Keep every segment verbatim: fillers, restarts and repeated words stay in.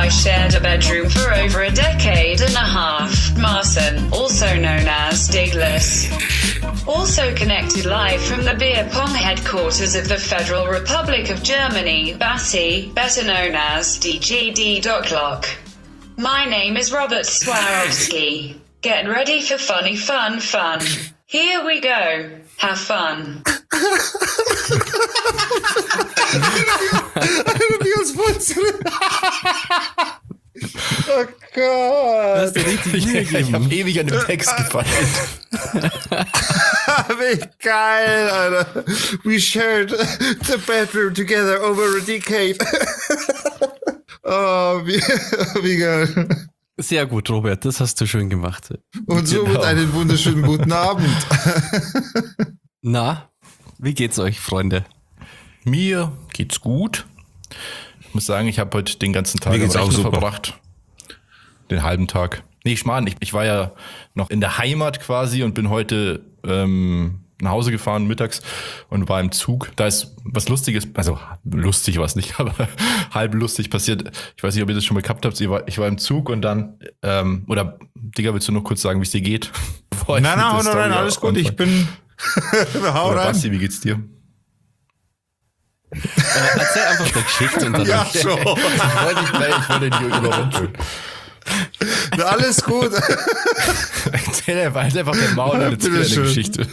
I shared a bedroom for over a decade and a half. Marcin, also known as Diglis. Also connected live from the beer pong headquarters of the Federal Republic of Germany, Basi, better known as D G D Docklock. My name is Robert Swarovski. Get ready for funny fun fun. Here we go. Have fun. Oh Gott. Das ist richtig Ich, ich habe ewig an dem Text gefallen. Wie geil, Alter. We shared the bedroom together over a decade. Oh, wie, wie geil. Sehr gut, Robert, das hast du schön gemacht. Und somit Genau. einen wunderschönen guten Abend. Na, wie geht's euch, Freunde? Mir geht's gut. Ich muss sagen, ich habe heute den ganzen Tag Mir geht's am auch Rechner super. verbracht. Den halben Tag. Nee, Schmarrn, ich, ich war ja noch in der Heimat quasi und bin heute ähm, nach Hause gefahren mittags und war im Zug. Da ist was Lustiges, also lustig war es nicht, aber halb lustig passiert. Ich weiß nicht, ob ihr das schon mal gehabt habt. Ich war, ich war im Zug und dann, ähm, oder Digga, willst du noch kurz sagen, wie es dir geht? Bevor ich Nein, mit der nein, nein, Story nein, alles gut. Ich anfange? bin. Hau Oder rein. Basti, wie geht's dir? Äh, erzähl einfach der Geschichte und dann. Ja, schon. Ich wollte nicht gleich, ich wollte dich überrumpeln. Na, alles gut. Erzähl einfach, halt einfach den Maul und erzähl eine Bitteschön. Geschichte.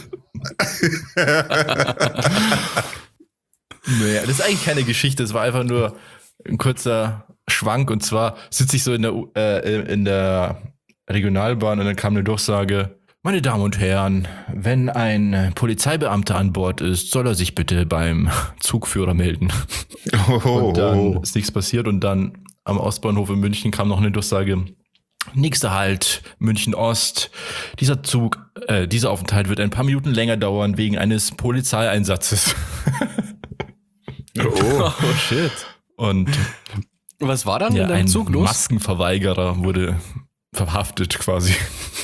Naja, das ist eigentlich keine Geschichte, es war einfach nur ein kurzer Schwank. Und zwar sitze ich so in der, U- äh, in der Regionalbahn und dann kam eine Durchsage: Meine Damen und Herren, wenn ein Polizeibeamter an Bord ist, soll er sich bitte beim Zugführer melden. Oh, Und dann ist nichts passiert und dann am Ostbahnhof in München kam noch eine Durchsage: Nächster Halt, München Ost. Dieser Zug, äh, dieser Aufenthalt wird ein paar Minuten länger dauern wegen eines Polizeieinsatzes. oh. Oh shit. Und Was war dann ja, in deinem ein Zug los? Maskenverweigerer wurde verhaftet quasi.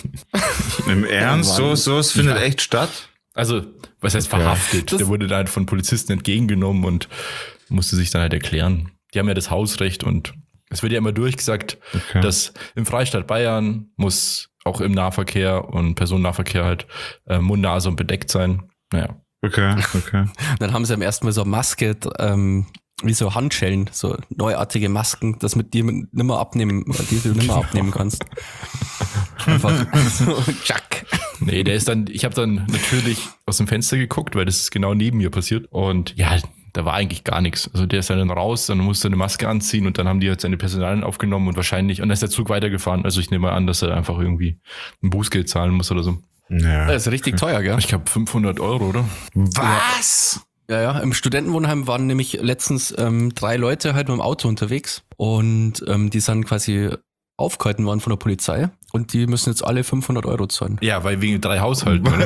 Im Ernst? So, so, es findet Ja. echt statt? Also, was heißt Okay. verhaftet? Das- Der wurde dann halt von Polizisten entgegengenommen und musste sich dann halt erklären. Die haben ja das Hausrecht und es wird ja immer durchgesagt, Okay. dass im Freistaat Bayern muss auch im Nahverkehr und Personennahverkehr halt äh, Mund, Nase und bedeckt sein. Naja. Okay, okay. Dann haben sie am ersten Mal so eine Maske, ähm, wie so Handschellen, so neuartige Masken, das mit dir nimmer abnehmen, die du nimmer abnehmen kannst. Einfach so, tschack. Nee, der ist dann, ich habe dann natürlich aus dem Fenster geguckt, weil das ist genau neben mir passiert. Und ja, da war eigentlich gar nichts. Also der ist dann raus, dann musste er eine Maske anziehen und dann haben die halt seine Personalien aufgenommen und wahrscheinlich, und dann ist der Zug weitergefahren. Also ich nehme mal an, dass er einfach irgendwie ein Bußgeld zahlen muss oder so. Ja. Das ist richtig teuer, gell? Ich glaube fünfhundert Euro, oder? Was? Ja, ja, im Studentenwohnheim waren nämlich letztens ähm, drei Leute halt mit dem Auto unterwegs und ähm, die sind quasi aufgehalten worden von der Polizei und die müssen jetzt alle fünfhundert Euro zahlen. Ja, weil wegen drei Haushalten, oder?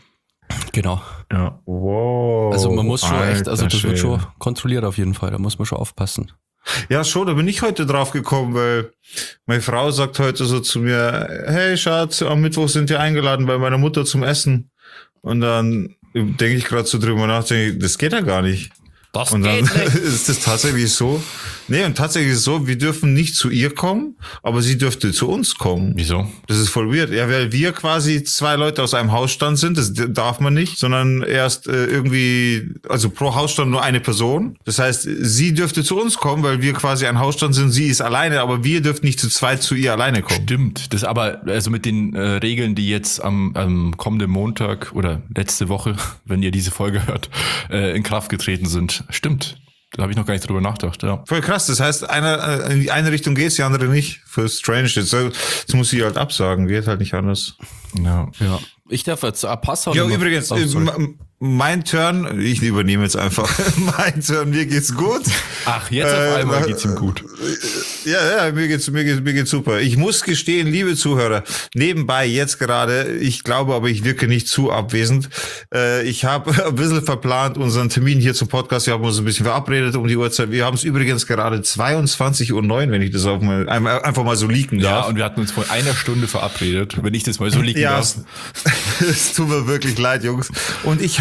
Genau. Ja. Wow. Also man muss schon echt, also Alter das wird Schwede. schon kontrolliert auf jeden Fall, da muss man schon aufpassen. Ja, schon, da bin ich heute drauf gekommen, weil meine Frau sagt heute so zu mir: Hey Schatz, am Mittwoch sind wir eingeladen bei meiner Mutter zum Essen. Und dann denke ich gerade so drüber nach, denke ich, das geht ja gar nicht. Das Und dann ist das tatsächlich so. Nee, und tatsächlich ist es so, wir dürfen nicht zu ihr kommen, aber sie dürfte zu uns kommen. Wieso? Das ist voll weird. Ja, weil wir quasi zwei Leute aus einem Hausstand sind, das d- darf man nicht, sondern erst äh, irgendwie, also pro Hausstand nur eine Person. Das heißt, sie dürfte zu uns kommen, weil wir quasi ein Hausstand sind, sie ist alleine, aber wir dürfen nicht zu zweit zu ihr alleine kommen. Stimmt. Das aber, also mit den äh, Regeln, die jetzt am, am kommenden Montag oder letzte Woche, wenn ihr diese Folge hört, äh, in Kraft getreten sind. Stimmt. Da habe ich noch gar nicht drüber nachgedacht, ja. Voll krass, das heißt, einer, äh, in die eine Richtung geht's, die andere nicht. Voll strange. Jetzt, äh, jetzt muss sie halt absagen, geht halt nicht anders. Ja. Ja. Ich darf jetzt ein Passwort. Ja, übrigens, oh, äh, sorry. m- mein Turn, ich übernehme jetzt einfach. Mein Turn, mir geht's gut. Ach, jetzt auf Äh, einmal na- geht's ihm gut. Ja, ja, mir geht's, mir geht's, mir geht's super. Ich muss gestehen, liebe Zuhörer, nebenbei jetzt gerade, ich glaube aber, ich wirke nicht zu abwesend. Äh, ich habe ein bisschen verplant unseren Termin hier zum Podcast. Wir haben uns ein bisschen verabredet um die Uhrzeit. Wir haben es übrigens gerade zweiundzwanzig Uhr neun, wenn ich das auch mal, einfach mal so leaken Ja, darf. und wir hatten uns vor einer Stunde verabredet, wenn ich das mal so liegen Ja, darf. es, es tut mir wirklich leid, Jungs. Und ich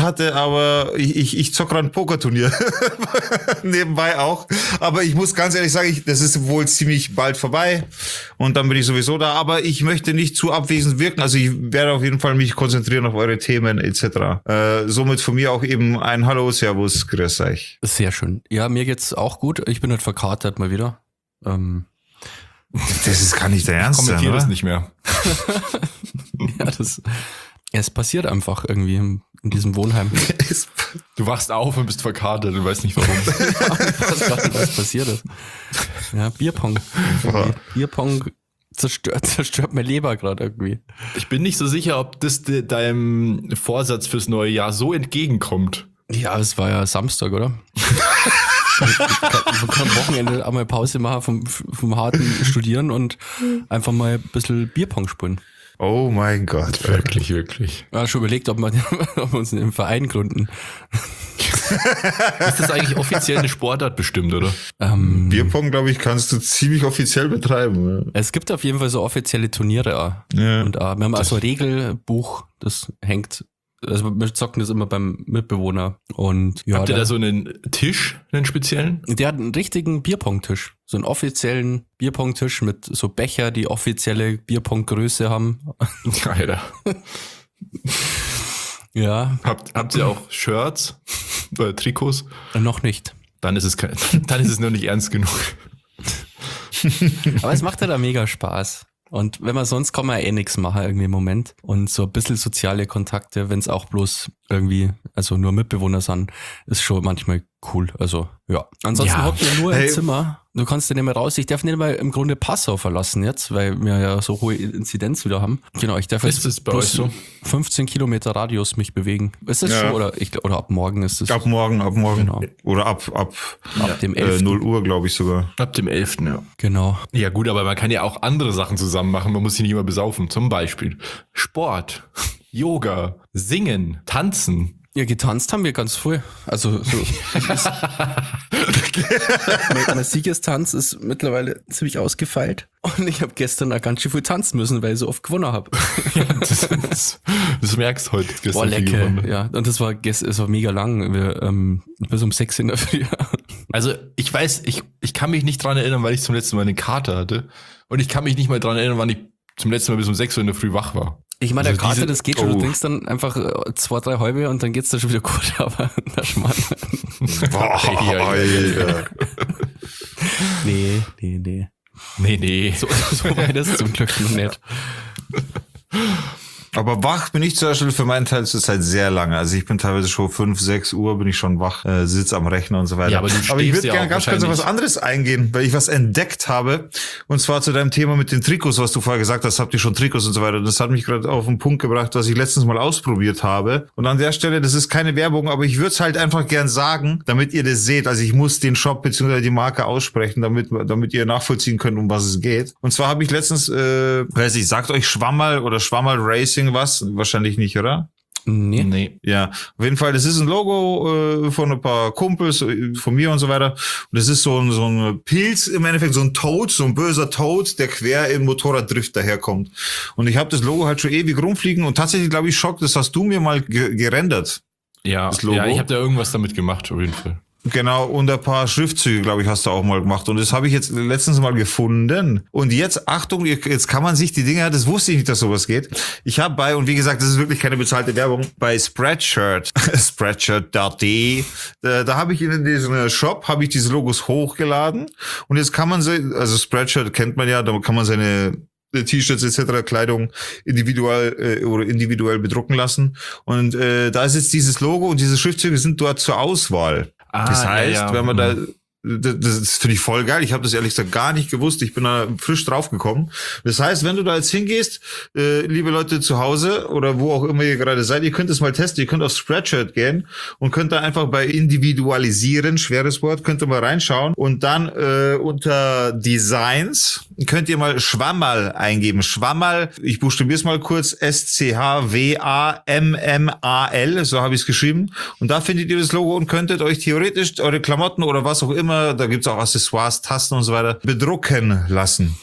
hatte, aber ich, ich, ich zock gerade ein Pokerturnier. Nebenbei auch. Aber ich muss ganz ehrlich sagen, ich, das ist wohl ziemlich bald vorbei. Und dann bin ich sowieso da. Aber ich möchte nicht zu abwesend wirken. Also ich werde auf jeden Fall mich konzentrieren auf eure Themen et cetera. Äh, somit von mir auch eben ein Hallo, Servus, grüß euch. Sehr schön. Ja, mir geht's auch gut. Ich bin halt verkatert mal wieder. Ähm, Das ist gar nicht der Ernst. Kommentiere oder? das nicht mehr. ja, das, es passiert einfach irgendwie in, in diesem Wohnheim. Du wachst auf und bist verkatert und weißt nicht warum. was, was, was passiert ist. Ja, Bierpong. Boah. Bierpong zerstört, zerstört meine Leber gerade irgendwie. Ich bin nicht so sicher, ob das de- deinem Vorsatz fürs neue Jahr so entgegenkommt. Ja, es war ja Samstag, oder? Ich kann am Wochenende einmal Pause machen vom, vom harten Studieren und einfach mal ein bisschen Bierpong spielen. Oh mein Gott. Wirklich, wirklich. Ja, schon überlegt, ob wir, ob wir uns einen Verein gründen. Ist das eigentlich offiziell eine Sportart bestimmt, oder? Ähm, Bierpong, glaube ich, kannst du ziemlich offiziell betreiben. es gibt auf jeden Fall so offizielle Turniere auch. Ja. Und auch, wir haben also ein Regelbuch, das hängt, also wir zocken das immer beim Mitbewohner. Und ja, Habt ihr der, da so einen Tisch, einen speziellen? der hat einen richtigen Bierpong-Tisch. So einen offiziellen Bierpong-Tisch mit so Becher, die offizielle Bierpong-Größe haben. Alter. Ja, Habt, habt ihr auch Shirts oder Trikots? noch nicht. Dann ist es kein, dann ist es noch nicht ernst genug. Aber es macht ja da mega Spaß. Und wenn man sonst kann man ja eh nichts machen irgendwie im Moment. Und so ein bisschen soziale Kontakte, wenn es auch bloß irgendwie, also nur Mitbewohner sind, ist schon manchmal cool. Also ja. Ansonsten Ja. hockt ihr nur Hey. im Zimmer. Du kannst ja nicht mehr raus. Ich darf nicht mal im Grunde Passau verlassen jetzt, weil wir ja so hohe Inzidenz wieder haben. Genau, ich darf Ist jetzt es bei bloß euch so? fünfzehn Kilometer Radius mich bewegen. Ist das Ja. schon? Oder, ich, oder ab morgen ist es Ab morgen, ab morgen. Genau. Oder ab, ab ab dem äh, elften null Uhr, glaube ich sogar. Ab dem elften Ja. Genau. Ja gut, aber man kann ja auch andere Sachen zusammen machen. Man muss sich nicht immer besaufen. Zum Beispiel Sport, Yoga, Singen, Tanzen. Ja, getanzt haben wir ganz früh. Also so. mein, mein Siegestanz ist mittlerweile ziemlich ausgefeilt. Und ich habe gestern auch ganz schön viel tanzen müssen, weil ich so oft gewonnen habe. Ja, das, das, das merkst du heute. Boah, gestern viel lecker. gewonnen. Ja, und das war gestern, es war mega lang. Wir, ähm, bis um sechs in der Früh. Also ich weiß, ich, ich kann mich nicht dran erinnern, weil ich zum letzten Mal eine Karte hatte. Und ich kann mich nicht mal dran erinnern, wann ich zum letzten Mal bis um sechs Uhr in der Früh wach war. Ich meine, der Also Kater, diese- das geht schon. Du Oh. trinkst dann einfach äh, zwei, drei halbe und dann geht's da schon wieder gut. Aber der Schmarrn. Boah, Ja, ja, Alter. Nee, nee, nee. Nee, nee. So, so weit ist es zum Glück noch nicht. Aber wach bin ich zum Beispiel für meinen Teil zurzeit sehr lange. Also ich bin teilweise schon fünf, sechs Uhr bin ich schon wach, äh, sitz am Rechner und so weiter. Ja, aber du ich stehst würde ja gerne auch ganz kurz auf was wahrscheinlich- anderes eingehen, weil ich was entdeckt habe. Und zwar zu deinem Thema mit den Trikots, was du vorher gesagt hast, habt ihr schon Trikots und so weiter. Das hat mich gerade auf den Punkt gebracht, was ich letztens mal ausprobiert habe. Und an der Stelle, das ist keine Werbung, aber ich würde es halt einfach gern sagen, damit ihr das seht. Also ich muss den Shop bzw. die Marke aussprechen, damit damit ihr nachvollziehen könnt, um was es geht. Und zwar habe ich letztens, äh, weiß ich, sagt euch Schwammerl oder Schwammerl Racing was? Wahrscheinlich nicht, oder? Nee. Nee. Ja, auf jeden Fall, das ist ein Logo äh, von ein paar Kumpels, äh, von mir und so weiter. Und das ist so ein, so ein Pilz, im Endeffekt so ein Toad, so ein böser Toad, der quer im Motorraddrift daherkommt. Und ich habe das Logo halt schon ewig rumfliegen und tatsächlich, glaube ich, Schock, das hast du mir mal ge- gerendert. Ja, Das Logo? ja, ich habe da irgendwas damit gemacht, auf jeden Fall. Genau, und ein paar Schriftzüge, glaube ich, hast du auch mal gemacht. Und das habe ich jetzt letztens mal gefunden. Und jetzt, Achtung, jetzt kann man sich die Dinge, das wusste ich nicht, dass sowas geht. Ich habe bei, und wie gesagt, das ist wirklich keine bezahlte Werbung, bei Spreadshirt, spreadshirt punkt de, da, da habe ich in diesem Shop, habe ich diese Logos hochgeladen. Und jetzt kann man, sie, also Spreadshirt kennt man ja, da kann man seine T-Shirts et cetera, Kleidung individuell äh, oder individuell bedrucken lassen. Und äh, da ist jetzt dieses Logo und diese Schriftzüge sind dort zur Auswahl. Ah, Das heißt, ja, ja. wenn man da, das, das finde ich voll geil. Ich habe das ehrlich gesagt gar nicht gewusst. Ich bin da frisch draufgekommen. Das heißt, wenn du da jetzt hingehst, äh, liebe Leute zu Hause oder wo auch immer ihr gerade seid, ihr könnt es mal testen. Ihr könnt auf Spreadshirt gehen und könnt da einfach bei Individualisieren, schweres Wort, könnt ihr mal reinschauen und dann äh, unter Designs könnt ihr mal Schwammerl eingeben. Schwammerl, ich buchstabiere es mal kurz, S C H W A M M A L, so habe ich es geschrieben. Und da findet ihr das Logo und könntet euch theoretisch eure Klamotten oder was auch immer, da gibt's auch Accessoires, Tasten und so weiter, bedrucken lassen.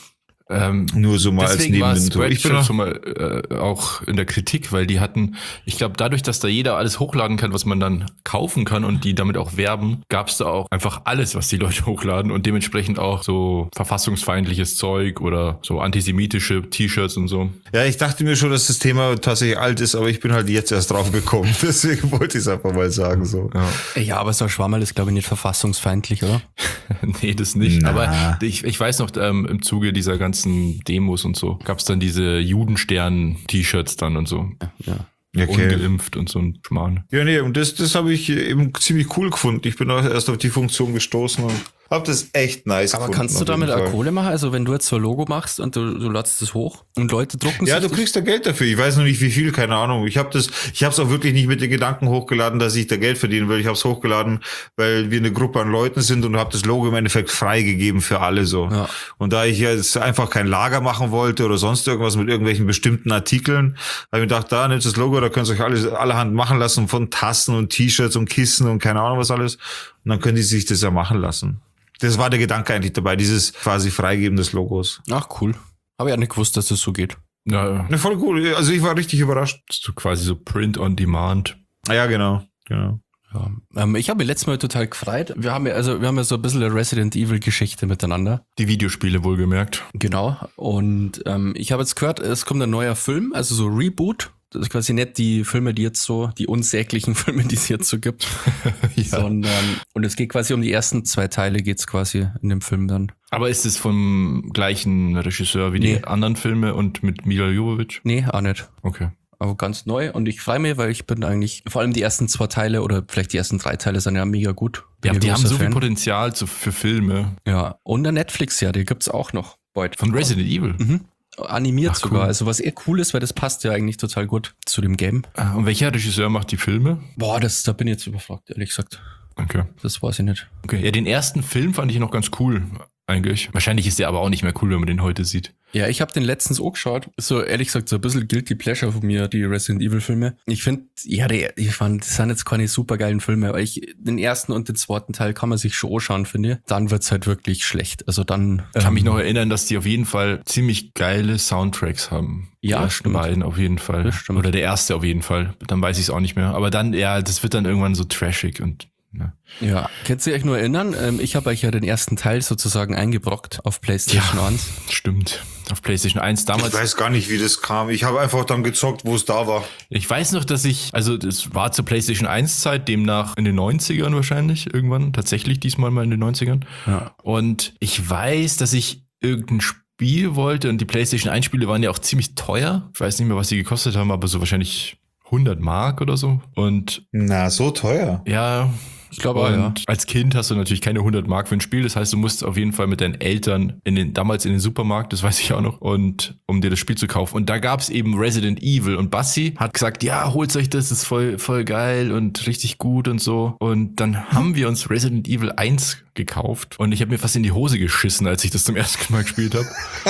Ähm, Nur so mal als deswegen war Nebenintro. Ich bin Spreadshirt auch, schon mal äh, auch in der Kritik, weil die hatten, ich glaube, dadurch, dass da jeder alles hochladen kann, was man dann kaufen kann und die damit auch werben, gab es da auch einfach alles, was die Leute hochladen und dementsprechend auch so verfassungsfeindliches Zeug oder so antisemitische T-Shirts und so. ja, ich dachte mir schon, dass das Thema tatsächlich alt ist, aber ich bin halt jetzt erst drauf gekommen. Deswegen wollte ich es einfach mal sagen, so. Ja, Ja, aber so ein Schwammerl ist, glaube ich, nicht verfassungsfeindlich, oder? nee, das nicht. Na. Aber ich, ich weiß noch, ähm, im Zuge dieser ganzen Demos und so gab es dann diese Judenstern-T-Shirts dann und so. Ja. Okay. Ungeimpft und so ein Schmarrn. Ja, nee, und das, das habe ich eben ziemlich cool gefunden. Ich bin auch erst auf die Funktion gestoßen und habe das echt nice Aber gefunden. kannst du auf jeden damit auch Fall. Kohle machen? Also wenn du jetzt so ein Logo machst und du, du ladst es hoch und Leute drucken Ja, sich du das? kriegst da Geld dafür. Ich weiß noch nicht, wie viel, keine Ahnung. Ich habe das, ich habe es auch wirklich nicht mit den Gedanken hochgeladen, dass ich da Geld verdienen will. Ich habe es hochgeladen, weil wir eine Gruppe an Leuten sind und habe das Logo im Endeffekt freigegeben für alle so. Ja. Und da ich jetzt einfach kein Lager machen wollte oder sonst irgendwas mit irgendwelchen bestimmten Artikeln, habe ich mir gedacht, da nimmt das Logo, da könnt ihr euch alles allerhand machen lassen von Tassen und T-Shirts und Kissen und keine Ahnung was alles. Und dann können die sich das ja machen lassen. Das war der Gedanke eigentlich dabei, dieses quasi Freigeben des Logos. Ach, cool. Habe ja nicht gewusst, dass das so geht. Ja, Ne, voll cool. Also ich war richtig überrascht. so quasi so Print on Demand. Ja, genau, genau. Ja. Ähm, ich habe mich letztes Mal total gefreut. Wir haben ja, also wir haben ja so ein bisschen eine Resident Evil Geschichte miteinander. Die Videospiele wohlgemerkt. Genau. Und ähm, ich habe jetzt gehört, es kommt ein neuer Film, also so Reboot. Das ist quasi nicht die Filme, die jetzt so, die unsäglichen Filme, die es jetzt so gibt. Ja. Sondern, und es geht quasi um die ersten zwei Teile, geht's quasi in dem Film dann. Aber ist es vom gleichen Regisseur wie Nee. die anderen Filme und mit Mila Jovovich? Nee, auch nicht. Okay. Aber ganz neu und ich freue mich, weil ich bin eigentlich, vor allem die ersten zwei Teile oder vielleicht die ersten drei Teile sind ja mega gut. Bin Ja, ein die haben großer so viel Fan. Potenzial zu, für Filme. Ja, und eine Netflix-Serie gibt's auch noch bald. Von Resident Evil. Mhm. Animiert Ach, sogar. cool. Also was eher cool ist, weil das passt ja eigentlich total gut zu dem Game. Ah, und welcher Regisseur macht die Filme? Boah, das, da bin ich jetzt überfragt, ehrlich gesagt. Okay. Das weiß ich nicht. Okay. Ja, den ersten Film fand ich noch ganz cool, eigentlich. Wahrscheinlich ist der aber auch nicht mehr cool, wenn man den heute sieht. Ja, ich habe den letztens auch geschaut. Ist so ehrlich gesagt so ein bisschen Guilty Pleasure von mir, die Resident Evil Filme. Ich finde, ja, die, ich fand, das sind jetzt keine super geilen Filme, aber ich, den ersten und den zweiten Teil kann man sich schon anschauen, finde ich. Dann wird's halt wirklich schlecht. Also dann. Ich kann ähm, mich noch erinnern, dass die auf jeden Fall ziemlich geile Soundtracks haben. Ja, die ersten stimmt. beiden auf jeden Fall. Das stimmt. Oder der erste auf jeden Fall. Dann weiß ich es auch nicht mehr. Aber dann, ja, das wird dann irgendwann so trashig und ne. Ja, könnt ihr euch nur erinnern? Ähm, ich habe euch ja den ersten Teil sozusagen eingebrockt auf PlayStation Ja. eins. Stimmt. Auf PlayStation eins damals. Ich weiß gar nicht, wie das kam. Ich habe einfach dann gezockt, wo es da war. Ich weiß noch, dass ich, also das war zur PlayStation eins Zeit, demnach in den neunzigern wahrscheinlich irgendwann, tatsächlich diesmal mal in den neunzigern. Ja. Und ich weiß, dass ich irgendein Spiel wollte und die PlayStation eins Spiele waren ja auch ziemlich teuer. Ich weiß nicht mehr, was die gekostet haben, aber so wahrscheinlich hundert Mark oder so. Und Na, so teuer. ja, Ich glaube auch, und ja. als Kind hast du natürlich keine hundert Mark für ein Spiel. Das heißt, du musst auf jeden Fall mit deinen Eltern in den, damals in den Supermarkt, das weiß ich auch noch, und um dir das Spiel zu kaufen. Und da gab's eben Resident Evil. Und Bassi hat gesagt, ja, holt euch das, das ist voll, voll geil und richtig gut und so. Und dann haben wir uns Resident Evil eins gekauft. Und ich habe mir fast in die Hose geschissen, als ich das zum ersten Mal gespielt habe.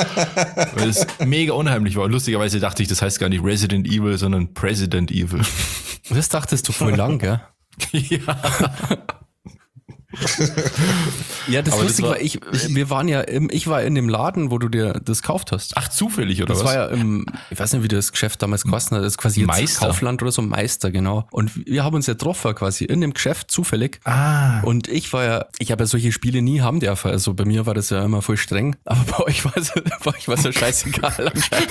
Weil es mega unheimlich war. Und lustigerweise dachte ich, das heißt gar nicht Resident Evil, sondern President Evil. Das dachtest du voll lang, gell? Ja. Ja, das Aber das lustig war- war, ich, ich, wir waren ja im, ich war in dem Laden, wo du dir das gekauft hast. Ach, zufällig, oder Das was? war ja im, ich weiß nicht, wie das Geschäft damals gekostet hat, das ist quasi jetzt Meister. Kaufland oder so, Meister, genau. Und wir haben uns ja getroffen quasi in dem Geschäft, zufällig. Ah. Und ich war ja, ich habe ja solche Spiele nie haben dürfen, also bei mir war das ja immer voll streng, aber bei euch war es, bei euch war es ja scheißegal anscheinend.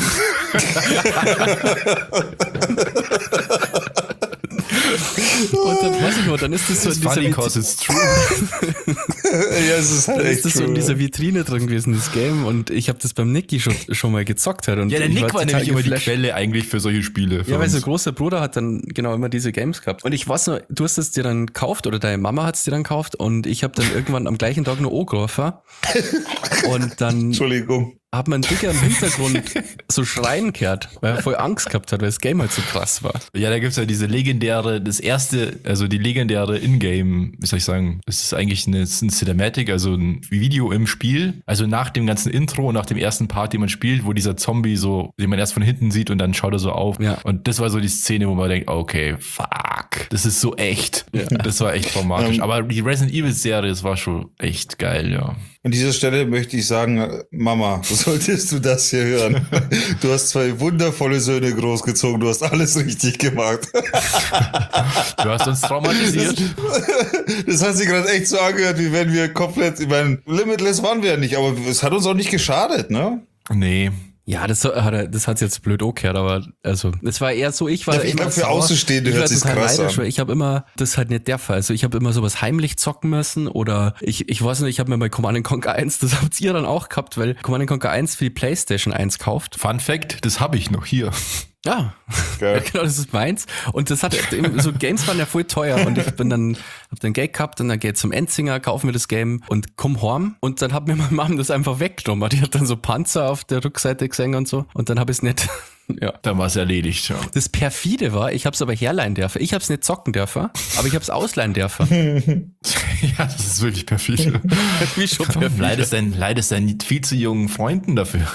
Und dann weiß ich noch, dann ist das so in It's dieser funny Vitri- cause it's true. Ja, es ist halt dann echt ist das so in true. dieser Vitrine drin gewesen, das Game. Und ich habe das beim Nicky schon, schon mal gezockt. Halt. Und Ja, der ich Nick war total nämlich immer die geflasht. Quelle eigentlich für solche Spiele. für Ja, weil uns. sein großer Bruder hat dann genau immer diese Games gehabt. Und ich weiß noch, du hast es dir dann gekauft oder deine Mama hat es dir dann gekauft und ich habe dann irgendwann am gleichen Tag noch angerufen. Und dann Entschuldigung. hat man Dicker im Hintergrund so schreien gehört, weil er voll Angst gehabt hat, weil das Game halt so krass war. Ja, da gibt's ja diese legendäre, das erste, also die legendäre Ingame, wie soll ich sagen, es ist eigentlich eine, es ist ein Cinematic, also ein Video im Spiel, also nach dem ganzen Intro, nach dem ersten Part, den man spielt, wo dieser Zombie so, den man erst von hinten sieht und dann schaut er so auf. Ja. Und das war so die Szene, wo man denkt, okay, fuck. fuck, das ist so echt. Ja. Das war echt traumatisch. Aber die Resident Evil Serie, das war schon echt geil, ja. An dieser Stelle möchte ich sagen, Mama, solltest du das hier hören. Du hast zwei wundervolle Söhne großgezogen, du hast alles richtig gemacht. Du hast uns traumatisiert. Das, das hat sich gerade echt so angehört, wie wenn wir komplett, ich meine, Limitless waren wir ja nicht, aber es hat uns auch nicht geschadet, ne? Nee. Ja, das hat er, das hat's jetzt blöd auch gehört, aber also, es war eher so, ich war ja, ich immer glaube, für sauer. Außenstehende hört sich's krass an. Ich habe immer, das ist halt nicht der Fall. Also ich habe immer sowas heimlich zocken müssen oder ich ich weiß nicht, ich habe mir bei Command and Conquer eins, das habt ihr dann auch gehabt, weil Command and Conquer eins für die PlayStation eins kauft. Fun Fact, das habe ich noch hier. Ja, ja, genau, das ist meins. Und das hat so Games waren ja voll teuer und ich bin dann hab dann Geld gehabt und dann geht zum Endzinger, kaufen wir das Game und komm heim und dann hat mir meine Mom das einfach weggenommen. Die hat dann so Panzer auf der Rückseite gesehen und so und dann habe ich es nicht. Ja. Dann war es erledigt, ja. Das perfide war, ich hab's aber herleihen dürfen. Ich hab's nicht zocken dürfen, aber ich hab's ausleihen dürfen. Ja, das ist wirklich perfide. Wie schon perfide. Leidest deinen, leidest deinen viel zu jungen Freunden dafür.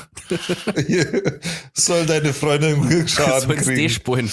Soll deine Freundin Schaden kriegen. Spulen.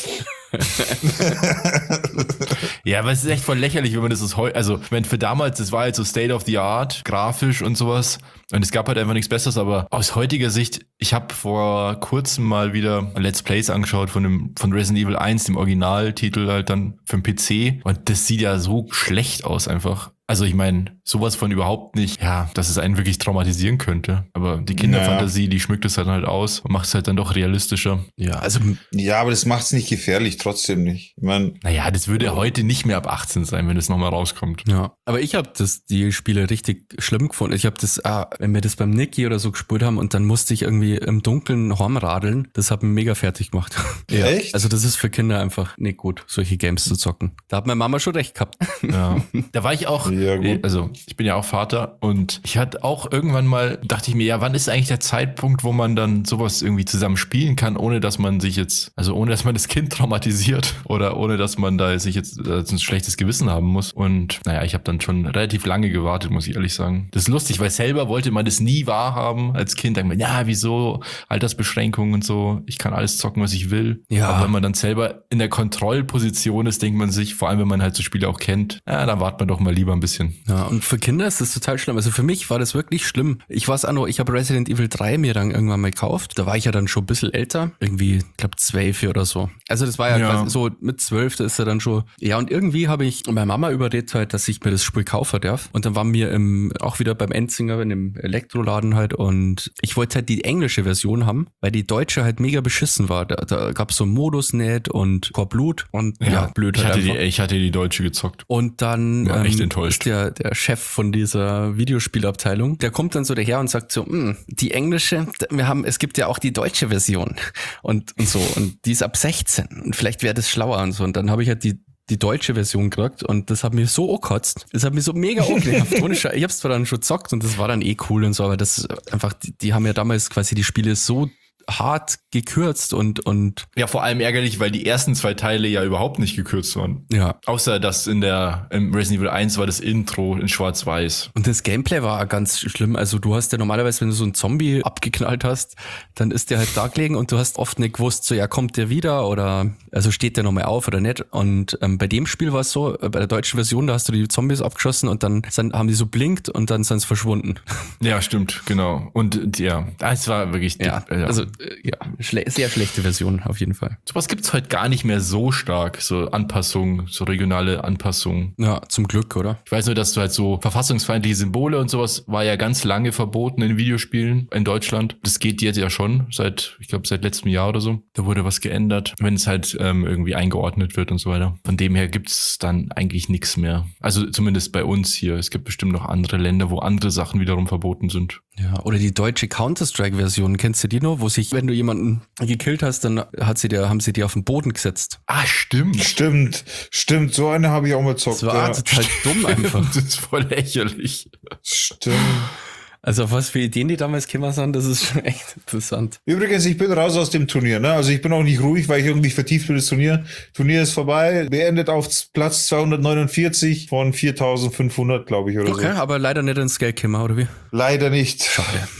Ja, aber es ist echt voll lächerlich, wenn man das ist heute, also, ich meine, für damals, das war halt so State of the Art, grafisch und sowas. Und es gab halt einfach nichts Besseres, aber aus heutiger Sicht, ich habe vor kurzem mal wieder Let's Plays angeschaut von dem, von Resident Evil eins, dem Originaltitel halt dann für den P C. Und das sieht ja so schlecht aus einfach. Also ich meine, sowas von überhaupt nicht, ja, dass es einen wirklich traumatisieren könnte. Aber die Kinderfantasie, naja. Die schmückt es dann halt aus und macht es halt dann doch realistischer. Ja, also ja, aber das macht es nicht gefährlich, trotzdem nicht. Ich mein, naja, das würde heute nicht mehr ab achtzehn sein, wenn es nochmal rauskommt. Ja, aber ich habe das die Spiele richtig schlimm gefunden. Ich habe das, ah, wenn wir das beim Nicky oder so gespielt haben und dann musste ich irgendwie im Dunkeln heimradeln, das hat mich mega fertig gemacht. Ja. Echt? Also das ist für Kinder einfach nicht gut, solche Games zu zocken. Da hat meine Mama schon recht gehabt. Ja. Da war ich auch, ja, gut. Also ich bin ja auch Vater und ich hatte auch irgendwann mal, dachte ich mir, ja, wann ist eigentlich der Zeitpunkt, wo man dann sowas irgendwie zusammen spielen kann, ohne dass man sich jetzt, also ohne dass man das Kind traumatisiert oder ohne dass man da sich jetzt äh, ein schlechtes Gewissen haben muss. Und naja, ich habe dann schon relativ lange gewartet, muss ich ehrlich sagen. Das ist lustig, weil selber wollte man das nie wahrhaben als Kind. Denkt man, ja, wieso, Altersbeschränkungen und so, ich kann alles zocken, was ich will. Ja. Aber wenn man dann selber in der Kontrollposition ist, denkt man sich, vor allem wenn man halt so Spiele auch kennt, ja, dann wartet man doch mal lieber ein bisschen. Ja, und für Kinder ist das total schlimm. Also für mich war das wirklich schlimm. Ich weiß auch noch, ich habe Resident Evil drei mir dann irgendwann mal gekauft. Da war ich ja dann schon ein bisschen älter. Irgendwie, ich glaube zwölf oder so. Also das war ja, ja. quasi so mit zwölf, da ist er dann schon. Ja, und irgendwie habe ich meine Mama überredet halt, dass ich mir das Spiel kaufen darf. Und dann waren wir im, auch wieder beim Endzinger in dem Elektroladen halt und ich wollte halt die englische Version haben, weil die deutsche halt mega beschissen war. Da, da gab es so einen Modus nicht und kein Blut und ja, ja blöd ich halt hatte einfach. Die, ich hatte die deutsche gezockt. Und dann war echt ähm, enttäuscht. Der, der Chef von dieser Videospielabteilung, der kommt dann so daher und sagt so, die englische, wir haben, es gibt ja auch die deutsche Version und, und so und die ist ab sechzehn und vielleicht wäre das schlauer und so und dann habe ich halt die die deutsche Version gekriegt und das hat mich so angekotzt. Das hat mich so mega angenervt. Ich hab's zwar dann schon gezockt und das war dann eh cool und so, aber das ist einfach, die, die haben ja damals quasi die Spiele so hart gekürzt und und ja, vor allem ärgerlich, weil die ersten zwei Teile ja überhaupt nicht gekürzt waren. Ja. Außer dass in der im Resident Evil eins war das Intro in schwarz-weiß. Und das Gameplay war ganz schlimm. Also du hast ja normalerweise, wenn du so einen Zombie abgeknallt hast, dann ist der halt da gelegen und du hast oft nicht gewusst, so ja, kommt der wieder oder also steht der nochmal auf oder nicht. Und ähm, bei dem Spiel war es so, bei der deutschen Version, da hast du die Zombies abgeschossen und dann sind, haben die so blinkt und dann sind sie verschwunden. Ja, stimmt, genau. Und ja, es war wirklich ja, ja. also ja, schle- sehr schlechte Version auf jeden Fall. Sowas gibt's heute gar nicht mehr so stark, so Anpassungen, so regionale Anpassungen. Ja, zum Glück, oder? Ich weiß nur, dass du halt so verfassungsfeindliche Symbole und sowas war ja ganz lange verboten in Videospielen in Deutschland. Das geht jetzt ja schon seit, ich glaube, seit letztem Jahr oder so. Da wurde was geändert, wenn es halt ähm, irgendwie eingeordnet wird und so weiter. Von dem her gibt's dann eigentlich nichts mehr. Also zumindest bei uns hier. Es gibt bestimmt noch andere Länder, wo andere Sachen wiederum verboten sind. Ja, oder die deutsche Counter-Strike-Version, kennst du die noch? Wo sich, wenn du jemanden gekillt hast, dann hat sie dir, haben sie dir auf den Boden gesetzt. Ah, stimmt. Stimmt, stimmt. So eine habe ich auch mal gezockt. Das war ja. total dumm einfach. Das ist voll lächerlich. Stimmt. Also auf was für Ideen die damals gekommen sind, das ist schon echt interessant. Übrigens, ich bin raus aus dem Turnier, ne? Also ich bin auch nicht ruhig, weil ich irgendwie vertieft bin, das Turnier. Turnier ist vorbei, beendet auf Platz zweihundertneunundvierzig von viertausendfünfhundert, glaube ich, oder okay, so. Okay, aber leider nicht ins Geld gekommen, oder wie? Leider nicht. Schade. Ah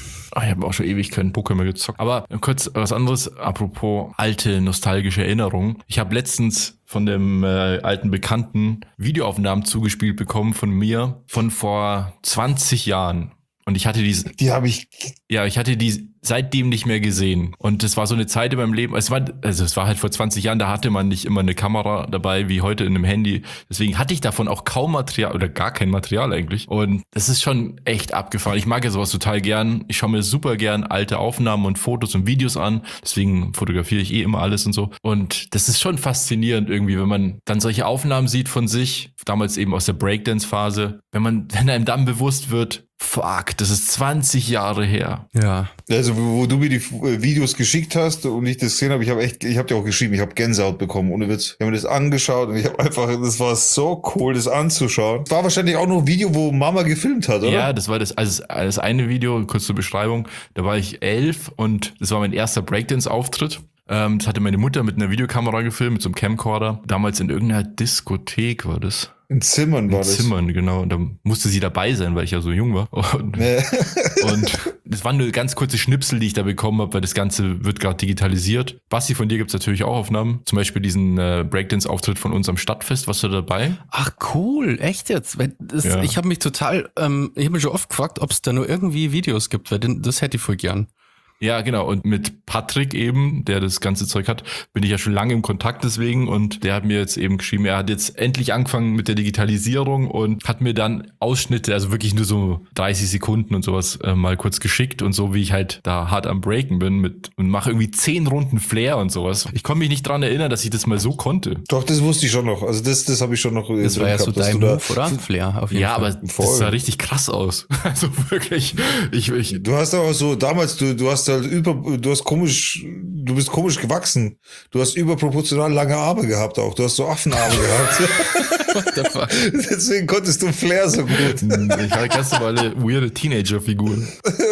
ich habe auch schon ewig keinen Poker mehr gezockt. Aber kurz was anderes, apropos alte nostalgische Erinnerungen. Ich habe letztens von dem äh, alten Bekannten Videoaufnahmen zugespielt bekommen von mir von vor zwanzig Jahren. Und ich hatte diese, Die habe ich. ja, ich hatte die seitdem nicht mehr gesehen. Und das war so eine Zeit in meinem Leben, es war, also es war halt vor zwanzig Jahren, da hatte man nicht immer eine Kamera dabei, wie heute in einem Handy. Deswegen hatte ich davon auch kaum Material oder gar kein Material eigentlich. Und das ist schon echt abgefahren. Ich mag ja sowas total gern. Ich schaue mir super gern alte Aufnahmen und Fotos und Videos an. Deswegen fotografiere ich eh immer alles und so. Und das ist schon faszinierend irgendwie, wenn man dann solche Aufnahmen sieht von sich, damals eben aus der Breakdance-Phase, wenn man, wenn einem dann bewusst wird, fuck, das ist zwanzig Jahre her. Ja. Also, wo, wo du mir die äh, Videos geschickt hast und ich das gesehen habe, ich habe echt, ich habe dir auch geschrieben, ich habe Gänsehaut bekommen, ohne Witz. Ich habe mir das angeschaut und ich habe einfach, das war so cool, das anzuschauen. War wahrscheinlich auch noch ein Video, wo Mama gefilmt hat, oder? Ja, das war das, also das eine Video, kurz zur Beschreibung, da war ich elf und das war mein erster Breakdance-Auftritt. Ähm, das hatte meine Mutter mit einer Videokamera gefilmt, mit so einem Camcorder. Damals in irgendeiner Diskothek war das. In Zimmern war In das. Zimmern, genau. Und da musste sie dabei sein, weil ich ja so jung war. Und, Ja. und das waren nur ganz kurze Schnipsel, die ich da bekommen habe, weil das Ganze wird gerade digitalisiert. Basti, von dir gibt's natürlich auch Aufnahmen. Zum Beispiel diesen äh, Breakdance-Auftritt von uns am Stadtfest. Warst du dabei? Ach cool, echt jetzt? Weil das, Ja. Ich habe mich total, ähm, ich habe mich schon oft gefragt, ob es da nur irgendwie Videos gibt, weil den, das hätte ich voll gern. Ja, genau. Und mit Patrick eben, der das ganze Zeug hat, bin ich ja schon lange im Kontakt deswegen. Und der hat mir jetzt eben geschrieben, er hat jetzt endlich angefangen mit der Digitalisierung und hat mir dann Ausschnitte, also wirklich nur so dreißig Sekunden und sowas äh, mal kurz geschickt. Und so wie ich halt da hart am Breaken bin mit und mache irgendwie zehn Runden Flair und sowas. Ich konnte mich nicht dran erinnern, dass ich das mal so konnte. Doch, das wusste ich schon noch. Also das, das habe ich schon noch. Das war ja so dein Move, oder? Flair, auf jeden Ja, Fall. aber Voll. das sah richtig krass aus. Also wirklich, ich, ich Du hast aber so, damals, du, du hast halt über, du hast komisch, du bist komisch gewachsen. Du hast überproportional lange Arme gehabt auch. Du hast so Affenarme gehabt. What the fuck? Deswegen konntest du Flair so gut. ich hatte ganz normale weirde Teenager-Figuren.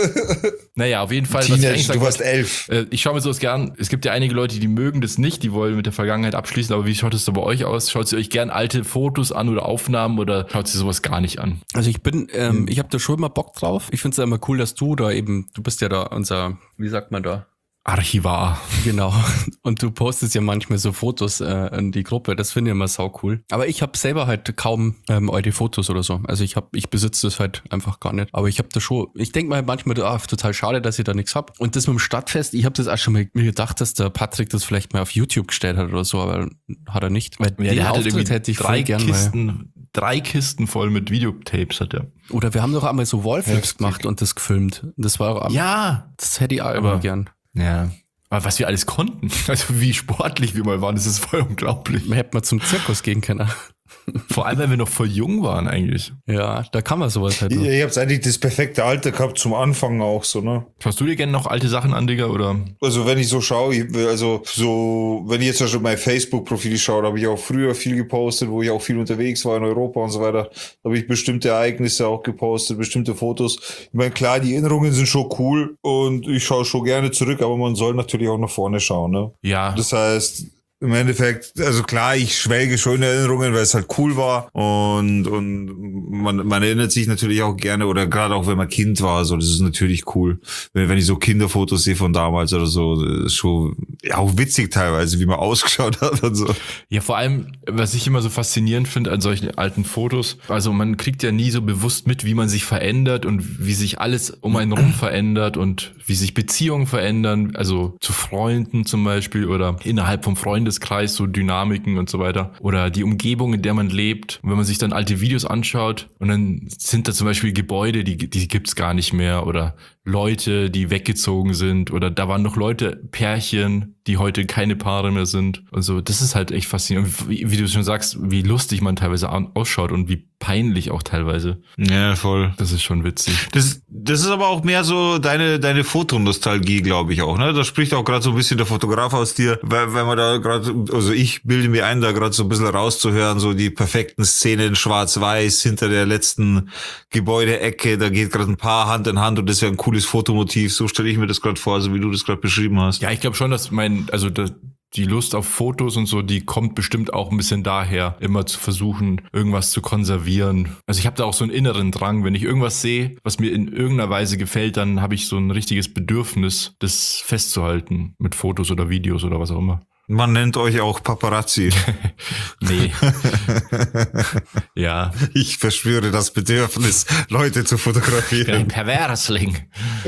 Naja, auf jeden Fall. was ich Teenager, eigentlich sagen du warst wollte, elf. äh, ich schaue mir sowas gern. Es gibt ja einige Leute, die mögen das nicht, die wollen mit der Vergangenheit abschließen, aber wie schaut es da bei euch aus? Schaut ihr euch gern alte Fotos an oder Aufnahmen oder schaut ihr sowas gar nicht an? Also ich bin, ähm, ich habe da schon immer Bock drauf. Ich finde es ja immer cool, dass du da eben, du bist ja da unser, wie sagt man da? Archivar. Genau. Und du postest ja manchmal so Fotos äh, in die Gruppe. Das finde ich immer sau cool. Aber ich habe selber halt kaum ähm, alte Fotos oder so. Also ich habe, ich besitze das halt einfach gar nicht. Aber ich habe da schon, ich denke mal manchmal, ah, total schade, dass ich da nichts hab. Und das mit dem Stadtfest, ich habe das auch schon mal mir gedacht, dass der Patrick das vielleicht mal auf YouTube gestellt hat oder so, aber hat er nicht. Weil Ja, den der hatte Auftritt irgendwie hätte ich drei voll gern mal. Kisten, drei Kisten voll mit Videotapes hat er. Oder wir haben doch einmal so Wallflips Heftig. gemacht und das gefilmt. Das war auch, Ja. das hätte ich auch Aber- immer gern. Ja. Aber was wir alles konnten, also wie sportlich wir mal waren, das ist voll unglaublich. Man hätte mal zum Zirkus gehen können. Vor allem, weil wir noch voll jung waren eigentlich. Ja, da kann man sowas halt noch. Ihr, ihr habt eigentlich das perfekte Alter gehabt zum Anfang auch so, ne? Schaust du dir gerne noch alte Sachen an, Digga, oder? Also wenn ich so schaue, ich- also so, wenn ich jetzt schon mein Facebook-Profil schaue, da habe ich auch früher viel gepostet, wo ich auch viel unterwegs war in Europa und so weiter. Da habe ich bestimmte Ereignisse auch gepostet, bestimmte Fotos. Ich meine, klar, die Erinnerungen sind schon cool und ich schaue schon gerne zurück, aber man soll natürlich auch nach vorne schauen, ne? Ja. Das heißt, im Endeffekt, also klar, ich schwelge schon in Erinnerungen, weil es halt cool war und und man, man erinnert sich natürlich auch gerne oder gerade auch wenn man Kind war, so das ist natürlich cool, wenn, wenn ich so Kinderfotos sehe von damals oder so, das ist schon ja, auch witzig teilweise, wie man ausgeschaut hat und so. Ja, vor allem, was ich immer so faszinierend finde an solchen alten Fotos, also man kriegt ja nie so bewusst mit, wie man sich verändert und wie sich alles um einen rum verändert und wie sich Beziehungen verändern, also zu Freunden zum Beispiel oder innerhalb vom Freundeskreis, so Dynamiken und so weiter oder die Umgebung, in der man lebt. Und wenn man sich dann alte Videos anschaut und dann sind da zum Beispiel Gebäude, die, die gibt's gar nicht mehr oder Leute, die weggezogen sind oder da waren noch Leute, Pärchen, die heute keine Paare mehr sind. Also das ist halt echt faszinierend. Wie, wie du schon sagst, wie lustig man teilweise an- ausschaut und wie peinlich auch teilweise. Ja, voll. Das ist schon witzig. Das, das ist aber auch mehr so deine, deine Fotonostalgie, glaube ich auch, ne? Da spricht auch gerade so ein bisschen der Fotograf aus dir, weil, weil man da gerade, also ich bilde mir ein, da gerade so ein bisschen rauszuhören, so die perfekten Szenen schwarz-weiß hinter der letzten Gebäudeecke, da geht gerade ein Paar Hand in Hand und das wäre ein cooles Fotomotiv, so stelle ich mir das gerade vor, so wie du das gerade beschrieben hast. Ja, ich glaube schon, dass mein, also das, die Lust auf Fotos und so, die kommt bestimmt auch ein bisschen daher, immer zu versuchen, irgendwas zu konservieren. Also ich habe da auch so einen inneren Drang, wenn ich irgendwas sehe, was mir in irgendeiner Weise gefällt, dann habe ich so ein richtiges Bedürfnis, das festzuhalten mit Fotos oder Videos oder was auch immer. Man nennt euch auch Paparazzi. Nee. Ja. Ich verspüre das Bedürfnis, Leute zu fotografieren. Ein Perversling.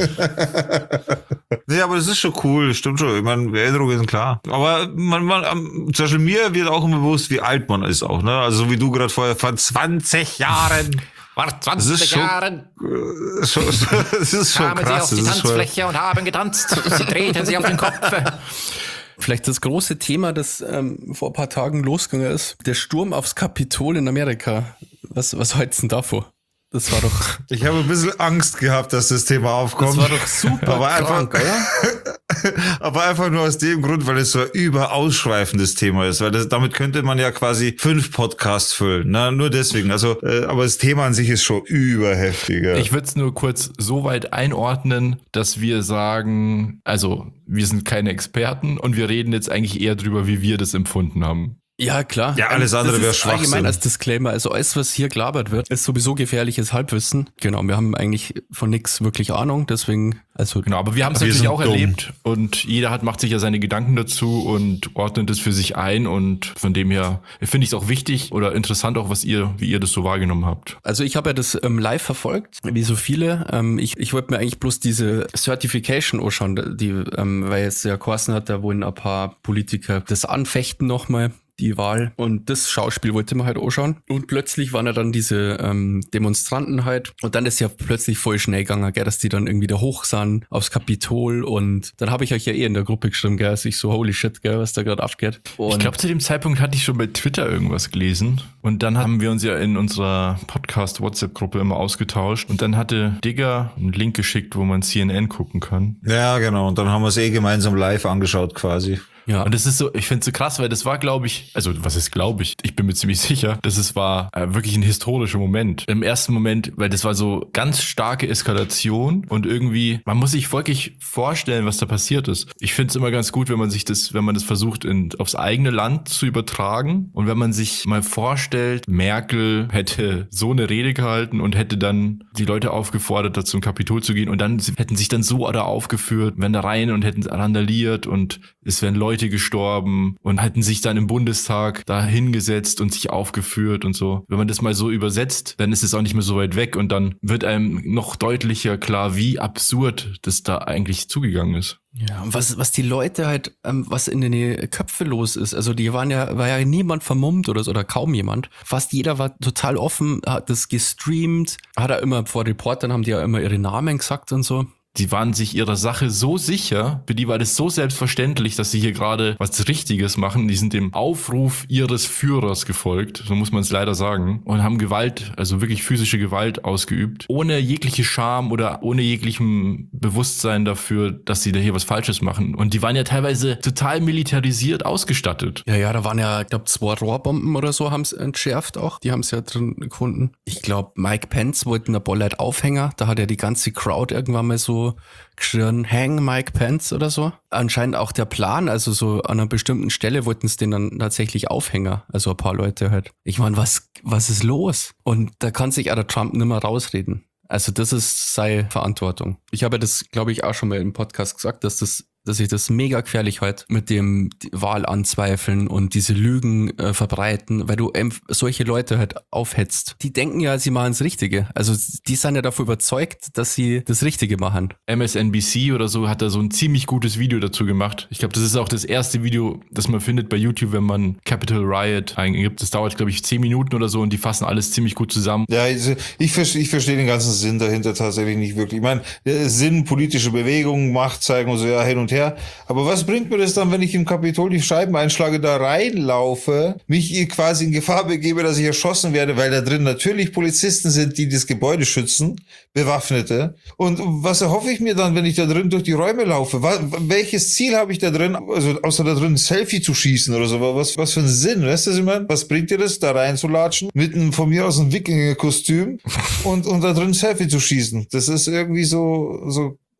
Nee, aber das ist schon cool, stimmt schon. Ich meine, Erinnerungen sind klar. Aber man, man, zum Beispiel mir wird auch immer bewusst, wie alt man ist auch, ne? Also so wie du gerade vorher, von zwanzig Jahren. Vor zwanzig Jahren schon, das ist schon kamen krass. sie auf die das Tanzfläche schon... und haben getanzt. Sie drehten sich auf den Kopf. Vielleicht das große Thema, das ähm, vor ein paar Tagen losgegangen ist, der Sturm aufs Kapitol in Amerika. Was, was hältst du denn davor? Das war doch... Ich habe ein bisschen Angst gehabt, dass das Thema aufkommt. Das war doch super aber krank, einfach, oder? Aber einfach nur aus dem Grund, weil es so ein überausschweifendes Thema ist. Weil das, damit könnte man ja quasi fünf Podcasts füllen. Na, nur deswegen. Also, äh, aber das Thema an sich ist schon überheftiger. Ich würde es nur kurz so weit einordnen, dass wir sagen, also wir sind keine Experten und wir reden jetzt eigentlich eher drüber, wie wir das empfunden haben. Ja, klar. Ja, alles Das andere ist wäre Schwachsinn. Allgemein als Disclaimer, also alles, was hier gelabert wird, ist sowieso gefährliches Halbwissen. Genau, wir haben eigentlich von nichts wirklich Ahnung, deswegen, also... Genau, aber wir haben es Wir natürlich sind auch dumm. erlebt und jeder hat macht sich ja seine Gedanken dazu und ordnet es für sich ein und von dem her finde ich es auch wichtig oder interessant auch, was ihr, wie ihr das so wahrgenommen habt. Also ich habe ja das ähm, live verfolgt, wie so viele. Ähm, ich ich wollte mir eigentlich bloß diese Certification anschauen, die, ähm, weil jetzt ja geheißen hat, da wollen ein paar Politiker das anfechten nochmal, die Wahl. Und das Schauspiel wollte man halt anschauen. Und plötzlich waren ja dann diese ähm, Demonstranten halt. Und dann ist ja plötzlich voll schnell gegangen, gell, dass die dann irgendwie da hoch sind aufs Kapitol. Und dann habe ich euch ja eh in der Gruppe geschrieben, gell, dass ich so, holy shit, gell, was da gerade abgeht. Und Ich glaube, zu dem Zeitpunkt hatte ich schon bei Twitter irgendwas gelesen und dann haben wir uns ja in unserer Podcast-WhatsApp-Gruppe immer ausgetauscht und dann hatte Digger einen Link geschickt, wo man C N N gucken kann. Ja, genau. Und dann haben wir es eh gemeinsam live angeschaut quasi. ja, Und das ist so, ich finde es so krass, weil das war, glaube ich, also was ist, glaube ich, ich bin mir ziemlich sicher, dass es war äh, wirklich ein historischer Moment. Im ersten Moment, weil das war so ganz starke Eskalation und irgendwie, man muss sich wirklich vorstellen, was da passiert ist. Ich finde es immer ganz gut, wenn man sich das, wenn man das versucht, in, aufs eigene Land zu übertragen und wenn man sich mal vorstellt, Merkel hätte so eine Rede gehalten und hätte dann die Leute aufgefordert, da zum Kapitol zu gehen und dann sie hätten sich dann so da aufgeführt, wären da rein und hätten randaliert und es wären Leute gestorben und hätten sich dann im Bundestag da hingesetzt und sich aufgeführt und so. Wenn man das mal so übersetzt, dann ist es auch nicht mehr so weit weg und dann wird einem noch deutlicher klar, wie absurd das da eigentlich zugegangen ist. ja, und was, was die Leute halt, ähm, was in den Köpfen los ist, also die waren ja, war ja niemand vermummt oder so, oder kaum jemand. Fast jeder war total offen, hat das gestreamt, hat er immer vor Reportern, haben die ja immer ihre Namen gesagt und so. Die waren sich ihrer Sache so sicher, für die war das so selbstverständlich, dass sie hier gerade was Richtiges machen. Die sind dem Aufruf ihres Führers gefolgt, so muss man es leider sagen, und haben Gewalt, also wirklich physische Gewalt ausgeübt, ohne jegliche Scham oder ohne jeglichem Bewusstsein dafür, dass sie da hier was Falsches machen. Und die waren ja teilweise total militarisiert ausgestattet. Ja, ja, da waren ja, ich glaube, zwei Rohrbomben oder so haben es entschärft auch. Die haben es ja drin gefunden. Ich glaube, Mike Pence wollte eine Bolleit Aufhänger. Da hat ja die ganze Crowd irgendwann mal so geschrien, hang Mike Pence oder so. Anscheinend auch der Plan, also so an einer bestimmten Stelle wollten es den dann tatsächlich Aufhänger. Also ein paar Leute halt. Ich meine, was, was ist los? Und da kann sich auch der Trump nicht mehr rausreden. Also das ist seine Verantwortung. Ich habe das, glaube ich, auch schon mal im Podcast gesagt, dass das dass ich das mega gefährlich halt mit dem Wahl anzweifeln und diese Lügen äh, verbreiten, weil du ähm, solche Leute halt aufhetzt. Die denken ja, sie machen das Richtige. Also die sind ja davon überzeugt, dass sie das Richtige machen. M S N B C oder so hat da so ein ziemlich gutes Video dazu gemacht. Ich glaube, das ist auch das erste Video, das man findet bei YouTube, wenn man Capitol Riot eingibt. Das dauert, glaube ich, zehn Minuten oder so und die fassen alles ziemlich gut zusammen. Ja, ich, ich verstehe ich verstehe den ganzen Sinn dahinter tatsächlich nicht wirklich. Ich meine, der Sinn, politische Bewegungen, Macht zeigen und so, ja, hin und her. Aber was bringt mir das dann, wenn ich im Kapitol die Scheiben einschlage, da reinlaufe, mich quasi in Gefahr begebe, dass ich erschossen werde, weil da drin natürlich Polizisten sind, die das Gebäude schützen, Bewaffnete. Und was erhoffe ich mir dann, wenn ich da drin durch die Räume laufe? Was, welches Ziel habe ich da drin, also außer da drin ein Selfie zu schießen oder so? Was, was für ein Sinn, weißt du, was ich meine? Was bringt dir das, da reinzulatschen, mit einem, von mir aus ein Wikinger-Kostüm und, und da drin ein Selfie zu schießen? Das ist irgendwie so, so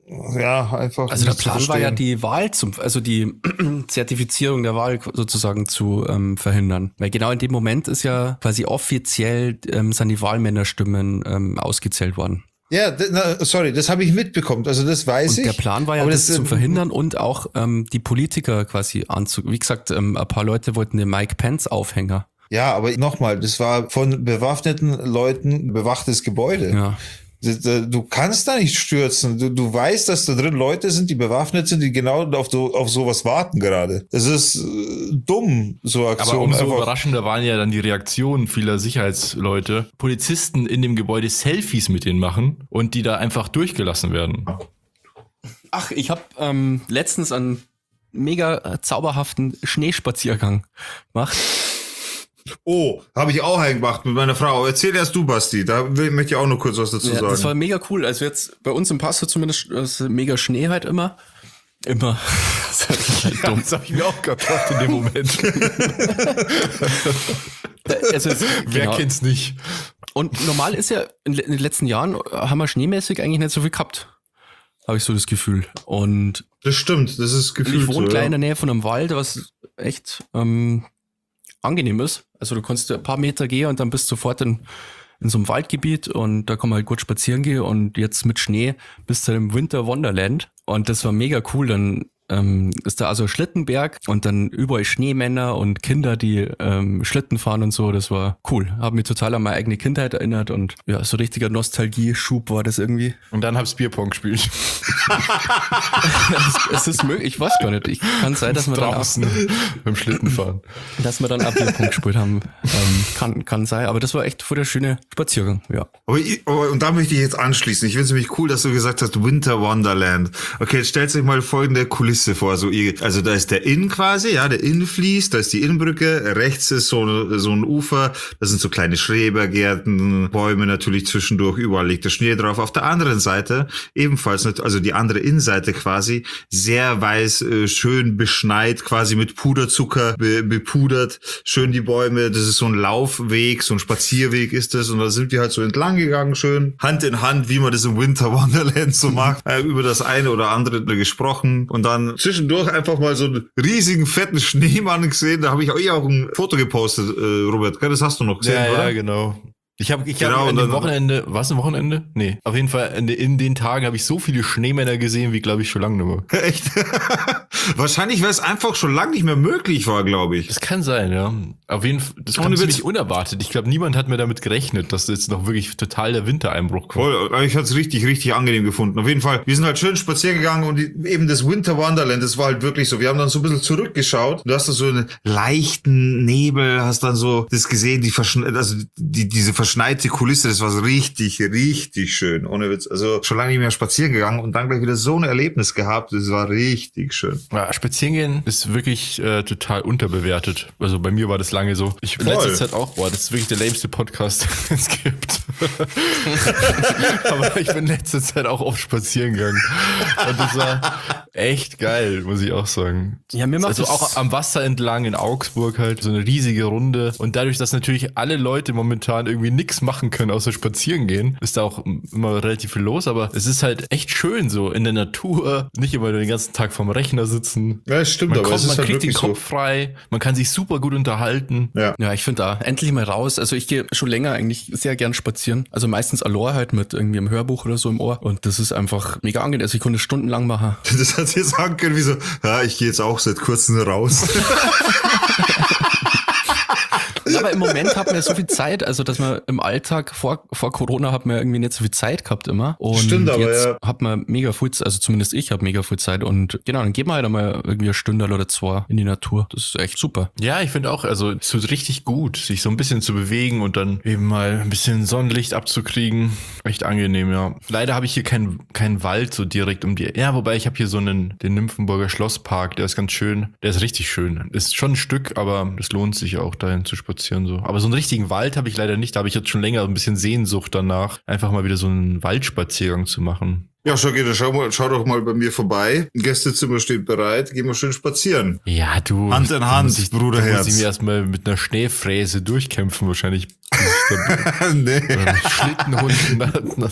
ja, einfach. Also der nicht zu Plan war ja verstehen. die Wahl zum, also die Zertifizierung der Wahl sozusagen zu ähm, verhindern. Weil genau in dem Moment ist ja quasi offiziell ähm, sind die Wahlmännerstimmen ähm, ausgezählt worden. Ja, d- na, sorry, das habe ich mitbekommen. Also das weiß Und ich. der Plan war ja, aber das, das, zu äh, verhindern und auch ähm, die Politiker quasi anzu. Wie gesagt, ähm, ein paar Leute wollten den Mike Pence Aufhänger. Ja, aber nochmal, das war von bewaffneten Leuten bewachtes Gebäude. Ja. Du kannst da nicht stürzen. Du, du weißt, dass da drin Leute sind, die bewaffnet sind, die genau auf, so, auf sowas warten gerade. Das ist äh, dumm, so Aber Aktionen. umso einfach. überraschender waren ja dann die Reaktionen vieler Sicherheitsleute. Polizisten in dem Gebäude Selfies mit denen machen und die da einfach durchgelassen werden. Ach, ich habe ähm, letztens einen mega zauberhaften Schneespaziergang gemacht. Oh, habe ich auch gemacht mit meiner Frau. Erzähl erst du, Basti. Da will, möchte ich auch noch kurz was dazu Ja, sagen. das war mega cool. Also jetzt bei uns im Passo zumindest ist mega Schnee halt immer. Immer. Das ist halt dumm. Das habe ich mir auch gedacht in dem Moment. Also es, Wer genau. kennt's nicht? Und normal ist ja, in le- in den letzten Jahren haben wir schneemäßig eigentlich nicht so viel gehabt. Habe ich so das Gefühl. Und Das stimmt, das ist gefühlt ich wohne so, gleich in ja. der Nähe von einem Wald, was echt ähm, angenehm ist. Also du kannst ein paar Meter gehen und dann bist du sofort in, in so einem Waldgebiet und da kann man halt gut spazieren gehen und jetzt mit Schnee bist du im Winter Wonderland und das war mega cool. Dann ähm, ist da also ein Schlittenberg und dann überall Schneemänner und Kinder, die ähm, Schlitten fahren und so. Das war cool. Hab mich total an meine eigene Kindheit erinnert und ja, so richtiger Nostalgie-Schub war das irgendwie. Und dann hab's Bierpong gespielt. Es ist möglich, ich weiß gar nicht. Ich kann sein, dass wir dann auch, Draußen beim Schlittenfahren. dass wir dann Abwehrpunkt gespielt haben. Ähm, kann, kann sein, aber das war echt voll der schöne Spaziergang, ja. Aber, ich, aber und da möchte ich jetzt anschließen. Ich finde es nämlich cool, dass du gesagt hast, Winter Wonderland. Okay, jetzt stellt euch mal folgende Kulisse vor. So, ihr, also da ist der Inn quasi, ja, der Inn fließt, da ist die Innenbrücke, rechts ist so, so ein Ufer, da sind so kleine Schrebergärten, Bäume natürlich zwischendurch, überall liegt der Schnee drauf. Auf der anderen Seite ebenfalls, also die andere Innenseite quasi, sehr weiß, äh, schön beschneit, quasi mit Puderzucker be, bepudert, schön die Bäume, das ist so ein Laufweg, so ein Spazierweg ist das und da sind wir halt so entlang gegangen, schön Hand in Hand, wie man das im Winter Wonderland so macht, äh, über das eine oder andere gesprochen und dann zwischendurch einfach mal so einen riesigen, fetten Schneemann gesehen, da habe ich euch auch ein Foto gepostet, äh, Robert, das hast du noch gesehen, Ja, oder? ja, genau. Ich habe ich Genau, hab an und dem dann- Wochenende, was ein Wochenende? Nee, auf jeden Fall in, in den Tagen habe ich so viele Schneemänner gesehen, wie glaube ich schon lange nicht mehr. Echt? Wahrscheinlich, weil es einfach schon lange nicht mehr möglich war, glaube ich. Das kann sein, ja. Auf jeden Fall, das kam Ohne ziemlich Witz. unerwartet. Ich glaube, niemand hat mir damit gerechnet, dass jetzt noch wirklich total der Wintereinbruch kommt. Voll, ich hatte es richtig, richtig angenehm gefunden. Auf jeden Fall, wir sind halt schön spazieren gegangen und die, eben das Winter Wonderland, das war halt wirklich so. Wir haben dann so ein bisschen zurückgeschaut. Du hast da so einen leichten Nebel, hast dann so das gesehen, die verschne also die, diese verschneite Kulisse, das war so richtig, richtig schön. Ohne Witz. Also schon lange nicht mehr spazieren gegangen und dann gleich wieder so ein Erlebnis gehabt. Das war richtig schön. Ja, spazieren gehen ist wirklich äh, total unterbewertet. Also bei mir war das lange so. Ich in Voll. letzter Zeit auch, boah, das ist wirklich der lämste Podcast, den es gibt. Aber ich bin in letzter Zeit auch oft spazieren gegangen. Und das war echt geil, muss ich auch sagen. Ja, mir macht Also das- auch am Wasser entlang in Augsburg halt so eine riesige Runde. Und dadurch, dass natürlich alle Leute momentan irgendwie nichts machen können, außer spazieren gehen, ist da auch immer relativ viel los. Aber es ist halt echt schön so in der Natur, nicht immer den ganzen Tag vorm Rechner sitzen. Ja, das stimmt, Man, aber kommt, es ist man halt kriegt den wirklich Kopf so. frei, man kann sich super gut unterhalten. Ja. Ja, ich finde da endlich mal raus. Also ich gehe schon länger eigentlich sehr gern spazieren. Also meistens allein halt mit irgendwie einem Hörbuch oder so im Ohr. Und das ist einfach mega angenehm. Also ich konnte stundenlang machen. Das hat sie jetzt sagen können, wie so, ja, ich gehe jetzt auch seit kurzem raus. Ja, aber im Moment hat man ja so viel Zeit, also dass man im Alltag vor, vor Corona hat man ja irgendwie nicht so viel Zeit gehabt immer. Und Stimmt, aber jetzt ja. hat man mega viel Zeit, also zumindest ich habe mega viel Zeit. Und genau, dann geht man halt einmal irgendwie eine Stunde oder zwei in die Natur. Das ist echt super. Ja, ich finde auch, also es tut richtig gut, sich so ein bisschen zu bewegen und dann eben mal ein bisschen Sonnenlicht abzukriegen. Echt angenehm, ja. Leider habe ich hier keinen keinen Wald so direkt um die. Ja, wobei ich habe hier so einen, den Nymphenburger Schlosspark, der ist ganz schön. Der ist richtig schön. Ist schon ein Stück, aber es lohnt sich auch, dahin zu spazieren so. Aber so einen richtigen Wald habe ich leider nicht. Da habe ich jetzt schon länger ein bisschen Sehnsucht danach, einfach mal wieder so einen Waldspaziergang zu machen. Ja, schau, dann schau, mal, schau doch mal bei mir vorbei. Ein Gästezimmer steht bereit. Gehen wir schön spazieren. Ja, du. Hand in Hand, muss ich, Bruderherz. muss ich mir erstmal mit einer Schneefräse durchkämpfen, wahrscheinlich. Nee. Schlittenhund.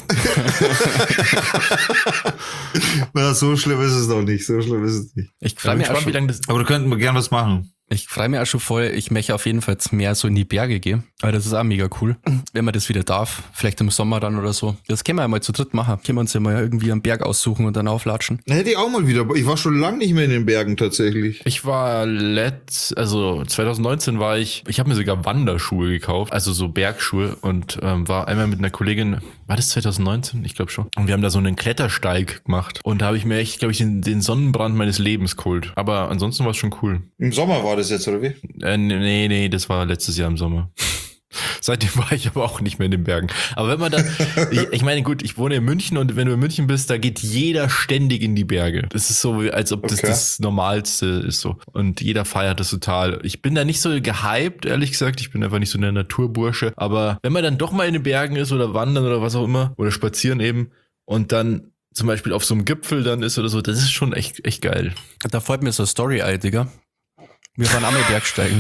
Na, so schlimm ist es noch nicht. So schlimm ist es nicht. Ich freue mich, wie lange das. Aber da könnten wir gern was machen. ich freu mich auch schon voll, ich möchte auf jeden Fall jetzt mehr so in die Berge gehen, weil das ist auch mega cool, wenn man das wieder darf, vielleicht im Sommer dann oder so. Das können wir ja mal zu dritt machen, können wir uns ja mal irgendwie einen Berg aussuchen und dann auflatschen. Hätte ich auch mal wieder. Ich war schon lange nicht mehr in den Bergen tatsächlich. Ich war letzt, also zwanzig neunzehn war ich, ich habe mir sogar Wanderschuhe gekauft, also so Bergschuhe und ähm, war einmal mit einer Kollegin, war das zwanzig neunzehn? Ich glaube schon. Und wir haben da so einen Klettersteig gemacht und da habe ich mir echt, glaube ich, den, den Sonnenbrand meines Lebens geholt. Aber ansonsten war es schon cool. Im Sommer war das jetzt, oder wie? Äh, nee, nee, das war letztes Jahr im Sommer. Seitdem war ich aber auch nicht mehr in den Bergen. Aber wenn man da, ich, ich meine, gut, ich wohne in München und wenn du in München bist, da geht jeder ständig in die Berge. Das ist so, als ob das Okay. das Normalste ist so. Und jeder feiert das total. Ich bin da nicht so gehypt, ehrlich gesagt. Ich bin einfach nicht so der Naturbursche. Aber wenn man dann doch mal in den Bergen ist oder wandern oder was auch immer, oder spazieren eben, und dann zum Beispiel auf so einem Gipfel dann ist oder so, das ist schon echt, echt geil. Da fällt mir so eine Story ein, Digga. Wir waren einmal Bergsteigen.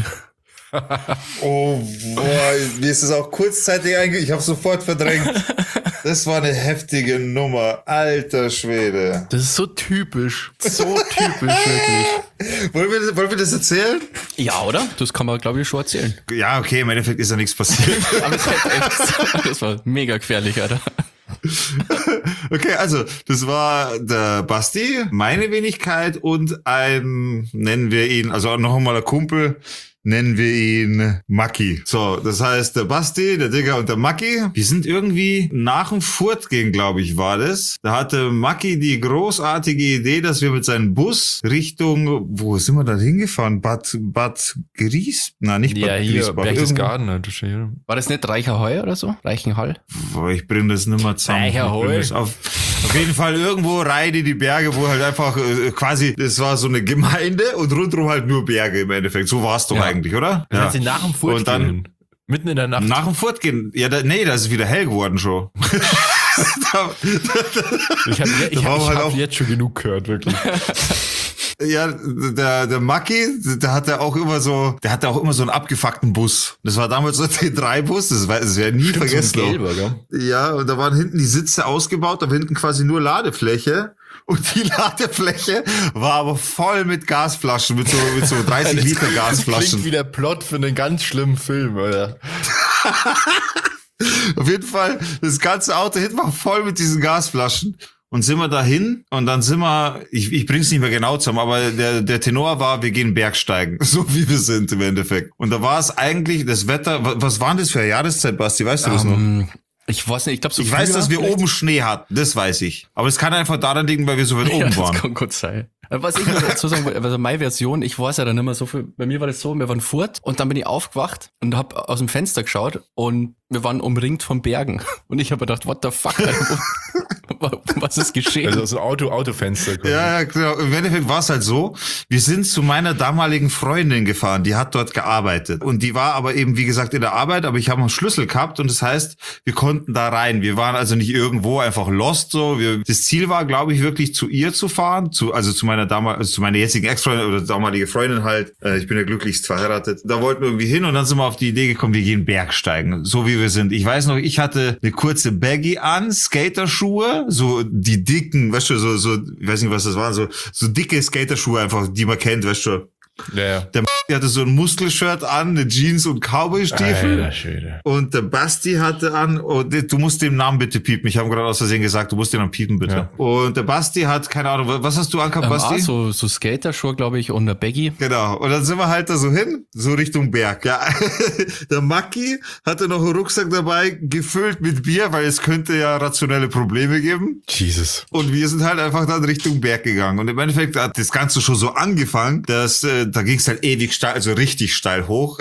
Oh, boah, mir ist es auch kurzzeitig eingegangen. Ich habe sofort verdrängt. Das war eine heftige Nummer. Alter Schwede. Das ist so typisch. So typisch, wirklich. Wollen wir, wollen wir das erzählen? Ja, oder? Das kann man, glaube ich, schon erzählen. Ja, okay, im Endeffekt ist ja nichts passiert. Aber es war echt, das war mega gefährlich, Alter. Okay, also, das war der Basti, meine Wenigkeit und ein, nennen wir ihn, also noch einmal ein Kumpel, nennen wir ihn Maki. So, das heißt, der Basti, der Digger und der Maki, die sind irgendwie nach dem Furtgehen, glaube ich, war das. Da hatte Maki die großartige Idee, dass wir mit seinem Bus Richtung, wo sind wir da hingefahren? Bad, Bad Gries? Nein, nicht Bad Ja, hier, Griesbach. Berchtesgaden. Ne? Das ist hier. War das nicht Reicherheu oder so? Reichenhall? Boah, ich bring das nicht mehr zusammen. Weicher Ich bring Heu. das Auf, auf jeden Fall irgendwo Reide die Berge, wo halt einfach äh, quasi, das war so eine Gemeinde und rundherum halt nur Berge im Endeffekt. So war es doch Ja. eigentlich, oder? Dann sind sie nach dem Furt Und dann- gehen. Mitten in der Nacht. Nach dem Fortgehen. Ja, da, nee, das ist wieder hell geworden schon. Da- Ich habe ich Da hab, war ich halt hab auch- jetzt schon genug gehört, wirklich. ja, der, der Maki, der hatte auch immer so, der hatte auch immer so einen abgefuckten Bus. Das war damals so ein T drei Bus, das, war- das wäre nie vergessen. So ein gelber, gell? Ja, und da waren hinten die Sitze ausgebaut, aber hinten quasi nur Ladefläche. Und die Ladefläche war aber voll mit Gasflaschen, mit so, mit so dreißig Liter Das klingt Gasflaschen. wie der Plot für einen ganz schlimmen Film, oder? Auf jeden Fall, das ganze Auto hinten war voll mit diesen Gasflaschen. Und sind wir dahin und dann sind wir, ich, ich bring's nicht mehr genau zusammen, aber der, der Tenor war, wir gehen Bergsteigen, so wie wir sind im Endeffekt. Und da war es eigentlich, das Wetter, was, was war denn das für eine Jahreszeit, Basti, weißt du das noch? Ähm, ich weiß nicht, ich glaube so Ich weiß, früher dass wir vielleicht. oben Schnee hatten, das weiß ich. Aber es kann einfach daran liegen, weil wir so weit Ja, oben das waren. kann gut sein. Was ich noch dazu sagen wollte, also meine Version, ich weiß ja dann immer so viel, bei mir war das so, wir waren fort und dann bin ich aufgewacht und hab aus dem Fenster geschaut und wir waren umringt von Bergen. Und ich habe gedacht, what the fuck, Alter, wo- was ist geschehen? Also so Auto, Autofenster. quasi. Ja, ja, genau. Im Endeffekt war es halt so, wir sind zu meiner damaligen Freundin gefahren, die hat dort gearbeitet. Und die war aber eben, wie gesagt, in der Arbeit, aber ich habe einen Schlüssel gehabt und das heißt, wir konnten da rein. Wir waren also nicht irgendwo einfach lost so. Wir, das Ziel war, glaube ich, wirklich zu ihr zu fahren, zu, also zu meiner damal, also zu meiner jetzigen Ex-Freundin oder damalige Freundin halt. Äh, ich bin ja glücklichst verheiratet. Da wollten wir irgendwie hin und dann sind wir auf die Idee gekommen, wir gehen Bergsteigen, so wie wir sind. Ich weiß noch, ich hatte eine kurze Baggy an, Skaterschuhe, so die dicken, weißt du, so, so, ich weiß nicht, was das waren, so, so dicke Skaterschuhe einfach, die man kennt, weißt du. Ja, ja. Der hatte so ein Muskelshirt an, eine Jeans und Cowboy-Stiefel. Alter Schwede. Und der Basti hatte an, oh, du musst den Namen bitte piepen. Ich habe gerade aus Versehen gesagt, du musst den Namen piepen, bitte. Ja. Und der Basti hat, keine Ahnung, was hast du angehabt, ähm, Basti? ah, so, so Skaterschuhe, glaube ich, und eine Baggy. Genau. Und dann sind wir halt da so hin, so Richtung Berg. Ja. Der Maki hatte noch einen Rucksack dabei, gefüllt mit Bier, weil es könnte ja rationelle Probleme geben. Jesus. Und wir sind halt einfach dann Richtung Berg gegangen. Und im Endeffekt hat das Ganze schon so angefangen, dass äh, da ging es halt ewig steil, also richtig steil hoch.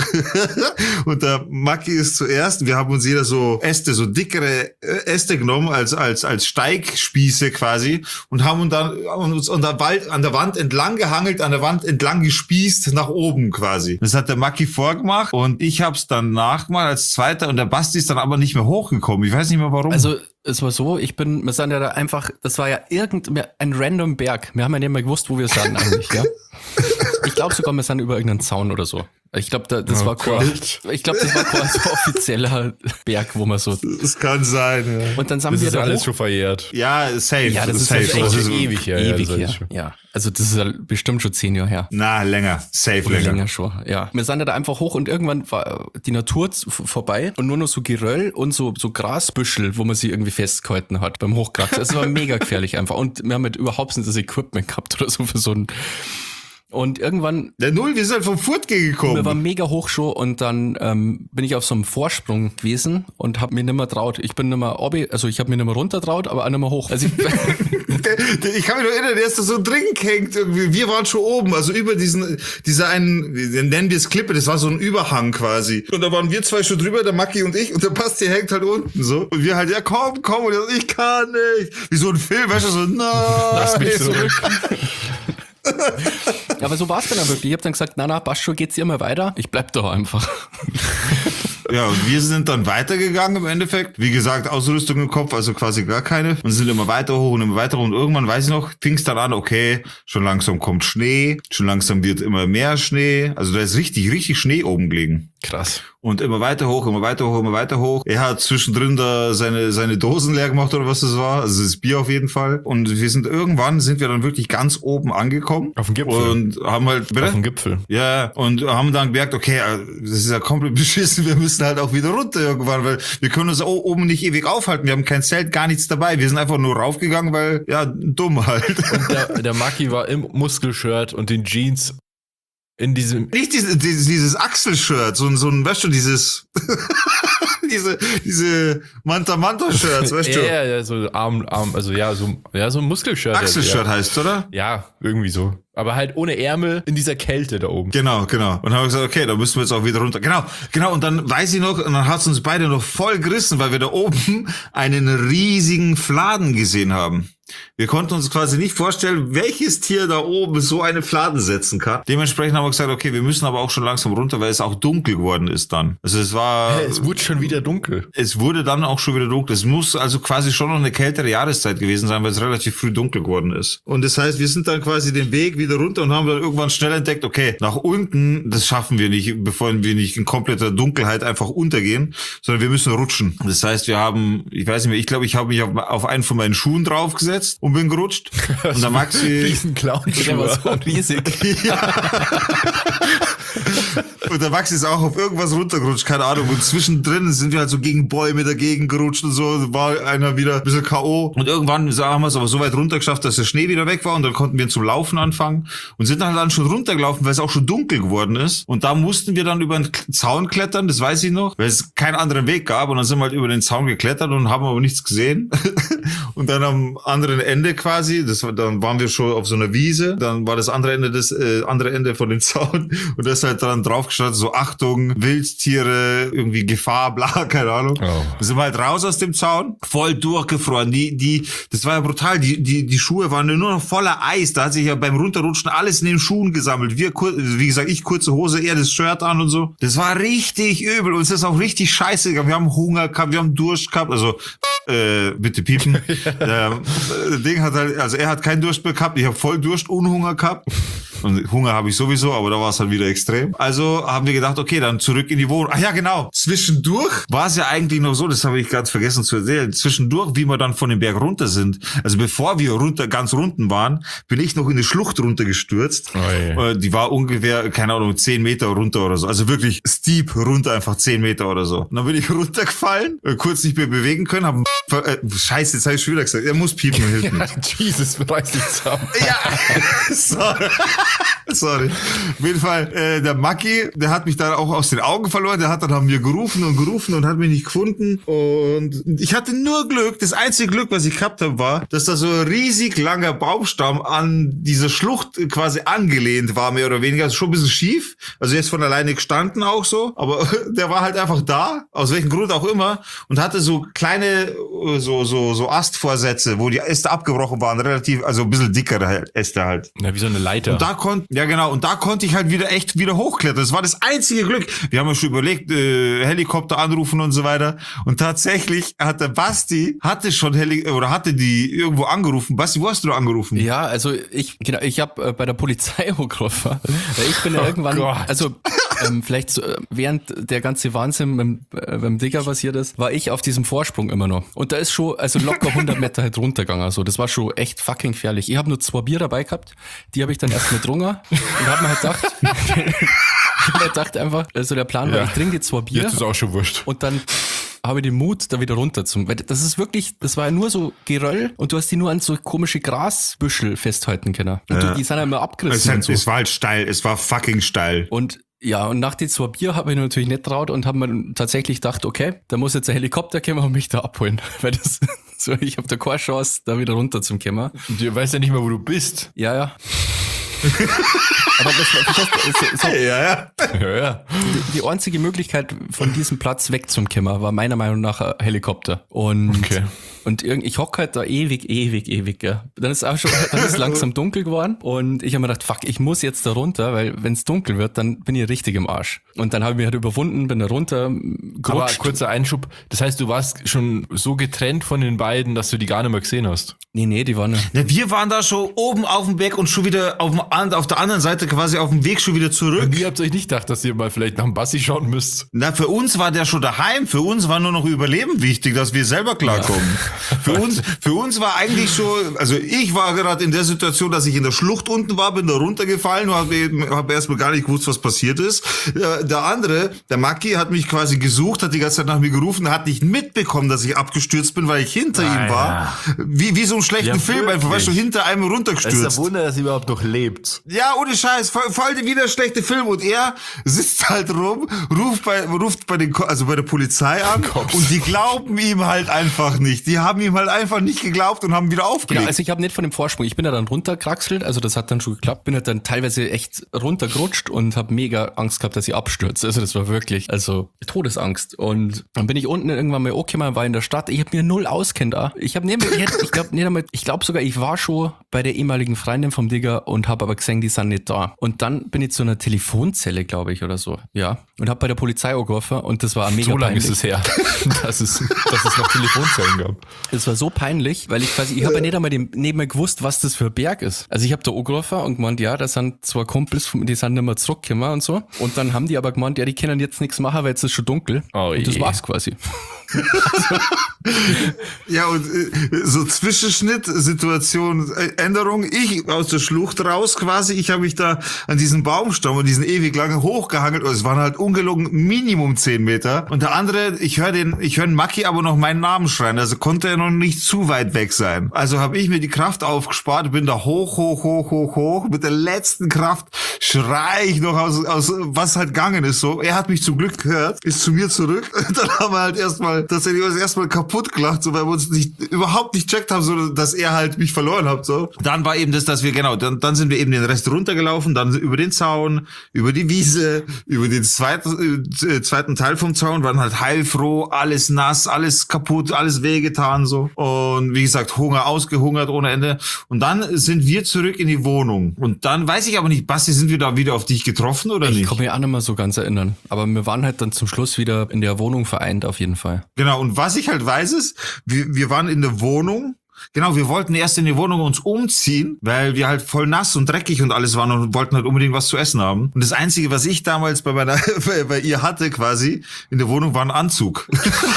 Und der Maki ist zuerst, wir haben uns jeder so Äste, so dickere äh, Äste genommen als als als Steigspieße quasi und haben uns dann uns an der, Wald, an der Wand entlang gehangelt, an der Wand entlang gespießt nach oben quasi. Das hat der Maki vorgemacht und ich hab's dann nachgemacht als Zweiter und der Basti ist dann aber nicht mehr hochgekommen. Ich weiß nicht mehr warum. Also es war so, ich bin, wir sind ja da einfach, das war ja irgendein ein random Berg. Wir haben ja nicht mehr gewusst, wo wir sind eigentlich, ja. Ich glaube sogar, wir sind über irgendeinen Zaun oder so. Ich glaube, da, das Oh war quasi, Gott. ich glaube, das war quasi so offizieller Berg, wo man so. Das kann sein, ja. Und dann sind Das wir ist da alles hoch. schon verjährt. Ja, safe. Ja, das ist safe. echt Das ist ewig her. ja, Ewig das ist her. schon- Ja, also das ist ja bestimmt schon zehn Jahre her. Na, länger. Safe Oder länger. länger schon, ja. Wir sind ja da einfach hoch und irgendwann war die Natur z- vorbei und nur noch so Geröll und so, so Grasbüschel, wo man sie irgendwie festgehalten hat beim Hochkraxeln. Es war mega gefährlich einfach und wir haben halt überhaupt nicht das Equipment gehabt oder so für so ein. Und irgendwann, Der Null, wir sind halt vom Furtge wir waren gekommen. mega hoch schon und dann ähm, bin ich auf so einem Vorsprung gewesen und habe mir nicht mehr traut. Ich bin nicht mehr, obi, also ich habe mir nicht mehr runter traut, aber auch nicht mehr hoch. Also ich, Der, der, ich kann mich noch erinnern, der ist da so drin gehängt irgendwie. Wir waren schon oben, also über diesen, dieser einen, nennen wir es Klippe, das war so ein Überhang quasi. Und da waren wir zwei schon drüber, der Macki und ich, und der Basti hängt halt unten so. Und wir halt, ja komm, komm, und er so, ich kann nicht. Wie so ein Film, weißt du, so, nein. Lass mich zurück. aber so war es dann auch wirklich. Ich habe dann gesagt, na na, passt schon, geht's hier immer weiter? Ich bleib da einfach. Ja, und wir sind dann weitergegangen im Endeffekt. Wie gesagt, Ausrüstung im Kopf, also quasi gar keine. Und sind immer weiter hoch und immer weiter hoch. Und irgendwann, weiß ich noch, fing es dann an, okay, schon langsam kommt Schnee, schon langsam wird immer mehr Schnee. Also da ist richtig, richtig Schnee oben gelegen. Krass. Und immer weiter hoch, immer weiter hoch, immer weiter hoch. Er hat zwischendrin da seine, seine Dosen leer gemacht oder was das war. Also das Bier auf jeden Fall. Und wir sind irgendwann, sind wir dann wirklich ganz oben angekommen. Auf dem Gipfel. Und haben halt, bitte? Auf dem Gipfel. Ja, und haben dann gemerkt, okay, das ist ja komplett beschissen, wir müssen halt auch wieder runter irgendwann, weil wir können uns o- oben nicht ewig aufhalten, wir haben kein Zelt, gar nichts dabei, wir sind einfach nur raufgegangen, weil, ja, dumm halt. Der, der Maki war im Muskelshirt und den Jeans in diesem. Nicht dieses, dieses, dieses Achselshirt, so ein, so ein, weißt du, dieses, diese, diese Manta-Manta-Shirts, weißt Ja, du? ja, ja, so Arm, Arm, also ja, so, ja, so ein Muskelshirt. Achselshirt ja. heißt, oder? Ja, irgendwie so. Aber halt ohne Ärmel in dieser Kälte da oben. Genau, genau. Und dann haben wir gesagt, okay, da müssen wir jetzt auch wieder runter. Genau, genau. Und dann weiß ich noch, und dann hat es uns beide noch voll gerissen, weil wir da oben einen riesigen Fladen gesehen haben. Wir konnten uns quasi nicht vorstellen, welches Tier da oben so eine Fladen setzen kann. Dementsprechend haben wir gesagt, okay, wir müssen aber auch schon langsam runter, weil es auch dunkel geworden ist dann. Also es war... Hä, es wurde schon wieder dunkel. Es wurde dann auch schon wieder dunkel. Es muss also quasi schon noch eine kältere Jahreszeit gewesen sein, weil es relativ früh dunkel geworden ist. Und das heißt, wir sind dann quasi den Weg wieder runter und haben dann irgendwann schnell entdeckt, okay, nach unten, das schaffen wir nicht, bevor wir nicht in kompletter Dunkelheit einfach untergehen, sondern wir müssen rutschen. Das heißt, wir haben, ich weiß nicht mehr, ich glaube, ich habe mich auf, auf einen von meinen Schuhen draufgesetzt und bin gerutscht. Und der Maxi... Riesen Der war Clownschuhe. so riesig. Und der Max ist auch auf irgendwas runtergerutscht, keine Ahnung. Und zwischendrin sind wir halt so gegen Bäume dagegen gerutscht und so. War einer wieder ein bisschen K O. Und irgendwann haben wir es aber so weit runtergeschafft, dass der Schnee wieder weg war. Und dann konnten wir zum Laufen anfangen. Und sind dann, dann schon runtergelaufen, weil es auch schon dunkel geworden ist. Und da mussten wir dann über einen Zaun klettern, das weiß ich noch, weil es keinen anderen Weg gab. Und dann sind wir halt über den Zaun geklettert und haben aber nichts gesehen. Und dann am anderen Ende quasi, das war, dann waren wir schon auf so einer Wiese. Dann war das andere Ende das äh, andere Ende von dem Zaun. Und da ist halt dran draufgestanden, so Achtung, Wildtiere, irgendwie Gefahr, bla, keine Ahnung. Oh. Da sind wir halt raus aus dem Zaun, voll durchgefroren. Die, die, das war ja brutal. Die, die, die Schuhe waren nur noch voller Eis. Da hat sich ja beim Runterrutschen alles in den Schuhen gesammelt. Wir, kur- wie gesagt, ich kurze Hose, er das Shirt an und so. Das war richtig übel. Uns ist auch richtig scheiße gegangen. Wir haben Hunger gehabt, wir haben Durst gehabt. Also, äh, bitte piepen. Der äh, Ding hat halt, also er hat keinen Durst mehr gehabt. Ich habe voll Durst und Hunger gehabt. Und Hunger habe ich sowieso, aber da war es halt wieder extrem. Also haben wir gedacht, okay, dann zurück in die Wohnung. Ach ja, genau. Zwischendurch war es ja eigentlich noch so, das habe ich ganz vergessen zu erzählen. Zwischendurch, wie wir dann von dem Berg runter sind, also bevor wir runter, ganz unten waren, bin ich noch in eine Schlucht runtergestürzt. Oh Äh, Die war ungefähr, keine Ahnung, zehn Meter runter oder so. Also wirklich steep runter, einfach zehn Meter oder so. Und dann bin ich runtergefallen, äh, kurz nicht mehr bewegen können, hab, äh, scheiße, jetzt habe ich schon wieder gesagt, er muss piepen, hilft nicht. Jesus, reiß dich zusammen. Ja, sorry. Sorry. Auf jeden Fall, äh, der Maki, der hat mich dann auch aus den Augen verloren. Der hat dann haben wir gerufen und gerufen und hat mich nicht gefunden. Und ich hatte nur Glück. Das einzige Glück, was ich gehabt habe, war, dass da so ein riesig langer Baumstamm an diese Schlucht quasi angelehnt war, mehr oder weniger. Also schon ein bisschen schief. Also er ist von alleine gestanden auch so. Aber der war halt einfach da, aus welchem Grund auch immer, und hatte so kleine, so, so, so Astvorsätze, wo die Äste abgebrochen waren, relativ, also ein bisschen dickere Äste halt. Ja, wie so eine Leiter. Und da konnte, ja genau, und da konnte ich halt wieder echt wieder hochklettern. Das war das einzige Glück. Wir haben ja schon überlegt, äh, Helikopter anrufen und so weiter. Und tatsächlich hat der Basti, hatte schon Heli oder hatte die irgendwo angerufen. Basti, wo hast du angerufen? Ja, also ich, genau, ich habe äh, bei der Polizei angerufen. Ich bin ja Oh irgendwann, Gott. also ähm, vielleicht so, äh, während der ganze Wahnsinn beim, äh, beim Digger passiert ist, war ich auf diesem Vorsprung immer noch. Und da ist schon, also locker hundert Meter halt runtergegangen. Also das war schon echt fucking gefährlich. Ich habe nur zwei Bier dabei gehabt, die habe ich dann erst mal getrunken und habe mir halt gedacht, ich hab mir gedacht einfach, also der Plan war, Ja. ich trinke jetzt zwei Bier. Jetzt ist auch schon wurscht. Und dann habe ich den Mut, da wieder runter zu. Weil das ist wirklich, das war ja nur so Geröll und du hast die nur an so komische Grasbüschel festhalten können. Und Ja. du, die sind ja immer Es, abgerissen und hat, so. es war halt steil, es war fucking steil. Und ja, und nach den zwei Bier habe ich natürlich nicht traut und habe mir tatsächlich gedacht, okay, da muss jetzt ein Helikopter kommen und mich da abholen. Weil das, so, ich habe da keine Chance, da wieder runter zu kommen. Und du weißt ja nicht mehr, wo du bist. Ja, ja. Aber das war, das, so, Ja, ja. Ja, ja. die, die einzige Möglichkeit, von diesem Platz wegzukommen, war meiner Meinung nach ein Helikopter. Und, Okay. und irgend, ich hocke halt da ewig, ewig, ewig. Ja. Dann ist auch schon, dann ist langsam dunkel geworden und ich habe mir gedacht, fuck, ich muss jetzt da runter, weil wenn es dunkel wird, dann bin ich richtig im Arsch. Und dann habe ich mich halt überwunden, bin da runter, Aber gerutscht. kurzer Einschub. Das heißt, du warst schon so getrennt von den beiden, dass du die gar nicht mehr gesehen hast. Nee, nee, die waren Ja, wir waren da schon oben auf dem Berg und schon wieder auf, dem, an- auf der anderen Seite quasi auf dem Weg schon wieder zurück. Und ihr habt euch nicht gedacht, dass ihr mal vielleicht nach dem Bassi schauen müsst. Na, für uns war der schon daheim. Für uns war nur noch Überleben wichtig, dass wir selber klarkommen. Für uns, für uns war eigentlich schon, also ich war gerade in der Situation, dass ich in der Schlucht unten war, bin da runtergefallen und habe hab erstmal gar nicht gewusst, was passiert ist. Der, der andere, der Maki, hat mich quasi gesucht, hat die ganze Zeit nach mir gerufen, hat nicht mitbekommen, dass ich abgestürzt bin, weil ich hinter ihm war. Wie, wie so ein schlechten Ja, Film, einfach, weißt du, wirklich. hinter einem Es ist runtergestürzt. ein Wunder, dass ihr überhaupt noch lebt. Ja, ohne Scheiß, voll, voll wieder der schlechte Film. Und er sitzt halt rum, ruft bei, ruft bei den, Ko- also bei der Polizei an und die glauben ihm halt einfach nicht. Die haben ihm halt einfach nicht geglaubt und haben wieder Genau, aufgelegt. also ich habe nicht von dem Vorsprung, ich bin da dann runterkraxelt, also das hat dann schon geklappt, bin halt dann teilweise echt runtergerutscht und habe mega Angst gehabt, dass ich abstürze. Also das war wirklich, also Todesangst. Und dann bin ich unten irgendwann mal angekommen, war in der Stadt, ich habe mir null auskennt da. Ich habe nicht, ich, ich glaube nicht einmal, ich glaube sogar, ich war schon bei der ehemaligen Freundin vom Digger und habe aber gesehen, die sind nicht da. Und dann bin ich zu einer Telefonzelle, glaube ich, oder so, ja, und habe bei der Polizei angerufen und das war mega So lange peinlich. ist es her, dass es, dass es noch Telefonzellen gab. Es war so peinlich, weil ich quasi, ich habe ja nicht einmal dem, nicht mehr gewusst, was das für ein Berg ist. Also ich habe da angerufen und gemeint, ja, das sind zwei Kumpels, von- die sind nicht mehr zurückgekommen und so. Und dann haben die aber gemeint, ja, die können jetzt nichts machen, weil jetzt ist schon dunkel. Oh und das je. war's quasi. Ja, und äh, so Zwischenschnitt, Situation, äh, Änderung. Ich aus der Schlucht raus quasi. Ich habe mich da an diesen Baumstamm und diesen ewig langen hochgehangelt. Und es waren halt ungelogen Minimum zehn Meter. Und der andere, ich höre den, ich höre den Maki aber noch meinen Namen schreien. Also konnte er noch nicht zu weit weg sein. Also habe ich mir die Kraft aufgespart, bin da hoch, hoch, hoch, hoch, hoch. Mit der letzten Kraft schrei ich noch aus, aus was halt gegangen ist. So, er hat mich zum Glück gehört, ist zu mir zurück. Dann haben wir halt erstmal, dass er uns erstmal kaputt gelacht, so, weil wir uns nicht, überhaupt nicht checkt haben, so, dass er halt mich verloren hat, so. Dann war eben das, dass wir, genau, dann, dann sind wir eben den Rest runtergelaufen, dann über den Zaun, über die Wiese, über den zweiten, äh, zweiten Teil vom Zaun, waren halt heilfroh, alles nass, alles kaputt, alles wehgetan, so. Und wie gesagt, Hunger, ausgehungert ohne Ende. Und dann sind wir zurück in die Wohnung. Und dann weiß ich aber nicht, Basti, sind wir da wieder auf dich getroffen oder Ich nicht? kann mich auch nicht mehr so ganz erinnern. Aber wir waren halt dann zum Schluss wieder in der Wohnung vereint, auf jeden Fall. Genau, und was ich halt weiß ist, wir, wir waren in der Wohnung. Genau, wir wollten erst in die Wohnung uns umziehen, weil wir halt voll nass und dreckig und alles waren und wollten halt unbedingt was zu essen haben. Und das Einzige, was ich damals bei meiner, bei, bei ihr hatte quasi, in der Wohnung war ein Anzug.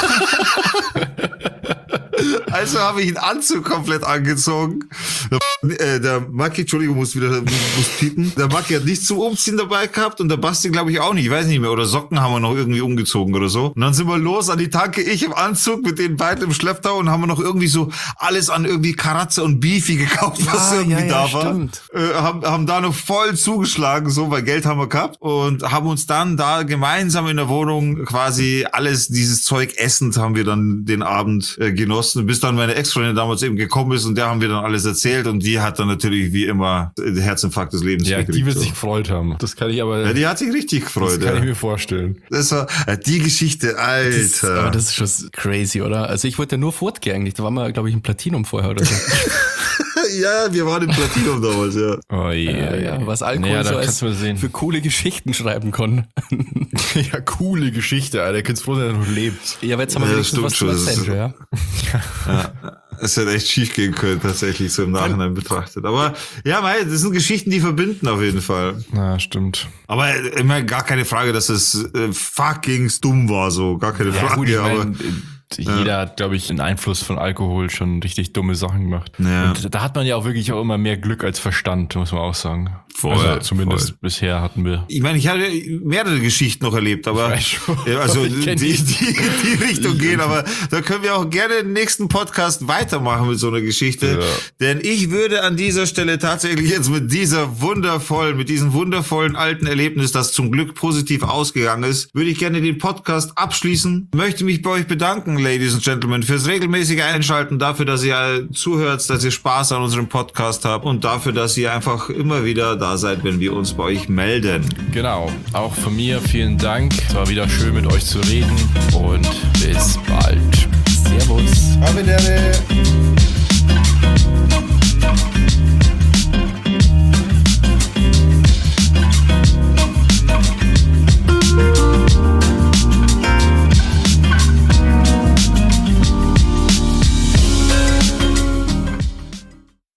Also habe ich einen Anzug komplett angezogen. Der, äh, der Maki, Entschuldigung, muss wieder muss piepen. Der Maki hat nichts zum Umziehen dabei gehabt und der Basti glaube ich auch nicht. Ich weiß nicht mehr. Oder Socken haben wir noch irgendwie umgezogen oder so. Und dann sind wir los an die Tanke, ich im Anzug mit den beiden im Schlepptau und haben wir noch irgendwie so alles an irgendwie Karatze und Beefy gekauft, was Ja, irgendwie ja, ja, da war. stimmt. Äh, haben, haben da noch voll zugeschlagen, so, weil Geld haben wir gehabt und haben uns dann da gemeinsam in der Wohnung quasi alles, dieses Zeug essend, haben wir dann den Abend äh, genossen, bis dann meine Ex-Freundin damals eben gekommen ist und der haben wir dann alles erzählt und die hat dann natürlich wie immer den Herzinfarkt des Lebens Ja, gekriegt. die wird so. sich gefreut haben. Das kann ich aber, Ja, die hat sich richtig das gefreut. kann ich Ja. mir vorstellen. Das war äh, die Geschichte, Das, Alter. aber das ist schon crazy, oder? Also ich wollte ja nur fortgehen eigentlich. Da waren wir, glaube ich, im Platinum vorher oder so. Ja, wir waren im Platinum damals, ja. Oh je, Ja, ja, was Alkohol naja, so da als kannst du mal sehen. für coole Geschichten schreiben kann. Ja, coole Geschichte, Alter. Kannst froh sein, dass du noch lebst. Ja, aber jetzt haben wir Ja, wenigstens was stimmt zu schon, erzählen, das ja. Ja, es hätte echt schief gehen können, tatsächlich, so im Nachhinein betrachtet. Aber ja, mei, das sind Geschichten, die verbinden auf jeden Fall. Na, stimmt. Aber immer gar keine Frage, dass es äh, fucking dumm war, so. Gar keine Ja, Frage, gut, ich aber. mein, jeder hat, glaube ich, einen Einfluss von Alkohol schon richtig dumme Sachen gemacht. Ja. Und da hat man ja auch wirklich auch immer mehr Glück als Verstand, muss man auch sagen. Voll, also zumindest voll. bisher hatten wir. Ich meine, ich hatte mehrere Geschichten noch erlebt, aber weiß schon. ja, also Ich die, kenn die, die. die Richtung gehen, aber da können wir auch gerne im nächsten Podcast weitermachen mit so einer Geschichte. Ja. Denn ich würde an dieser Stelle tatsächlich jetzt mit dieser wundervollen, mit diesem wundervollen alten Erlebnis, das zum Glück positiv ausgegangen ist, würde ich gerne den Podcast abschließen. Möchte mich bei euch bedanken, Ladies and Gentlemen, fürs regelmäßige Einschalten, dafür, dass ihr zuhört, dass ihr Spaß an unserem Podcast habt und dafür, dass ihr einfach immer wieder da seid, wenn wir uns bei euch melden. Genau. Auch von mir vielen Dank. Es war wieder schön mit euch zu reden und bis bald. Servus. Arrivederci.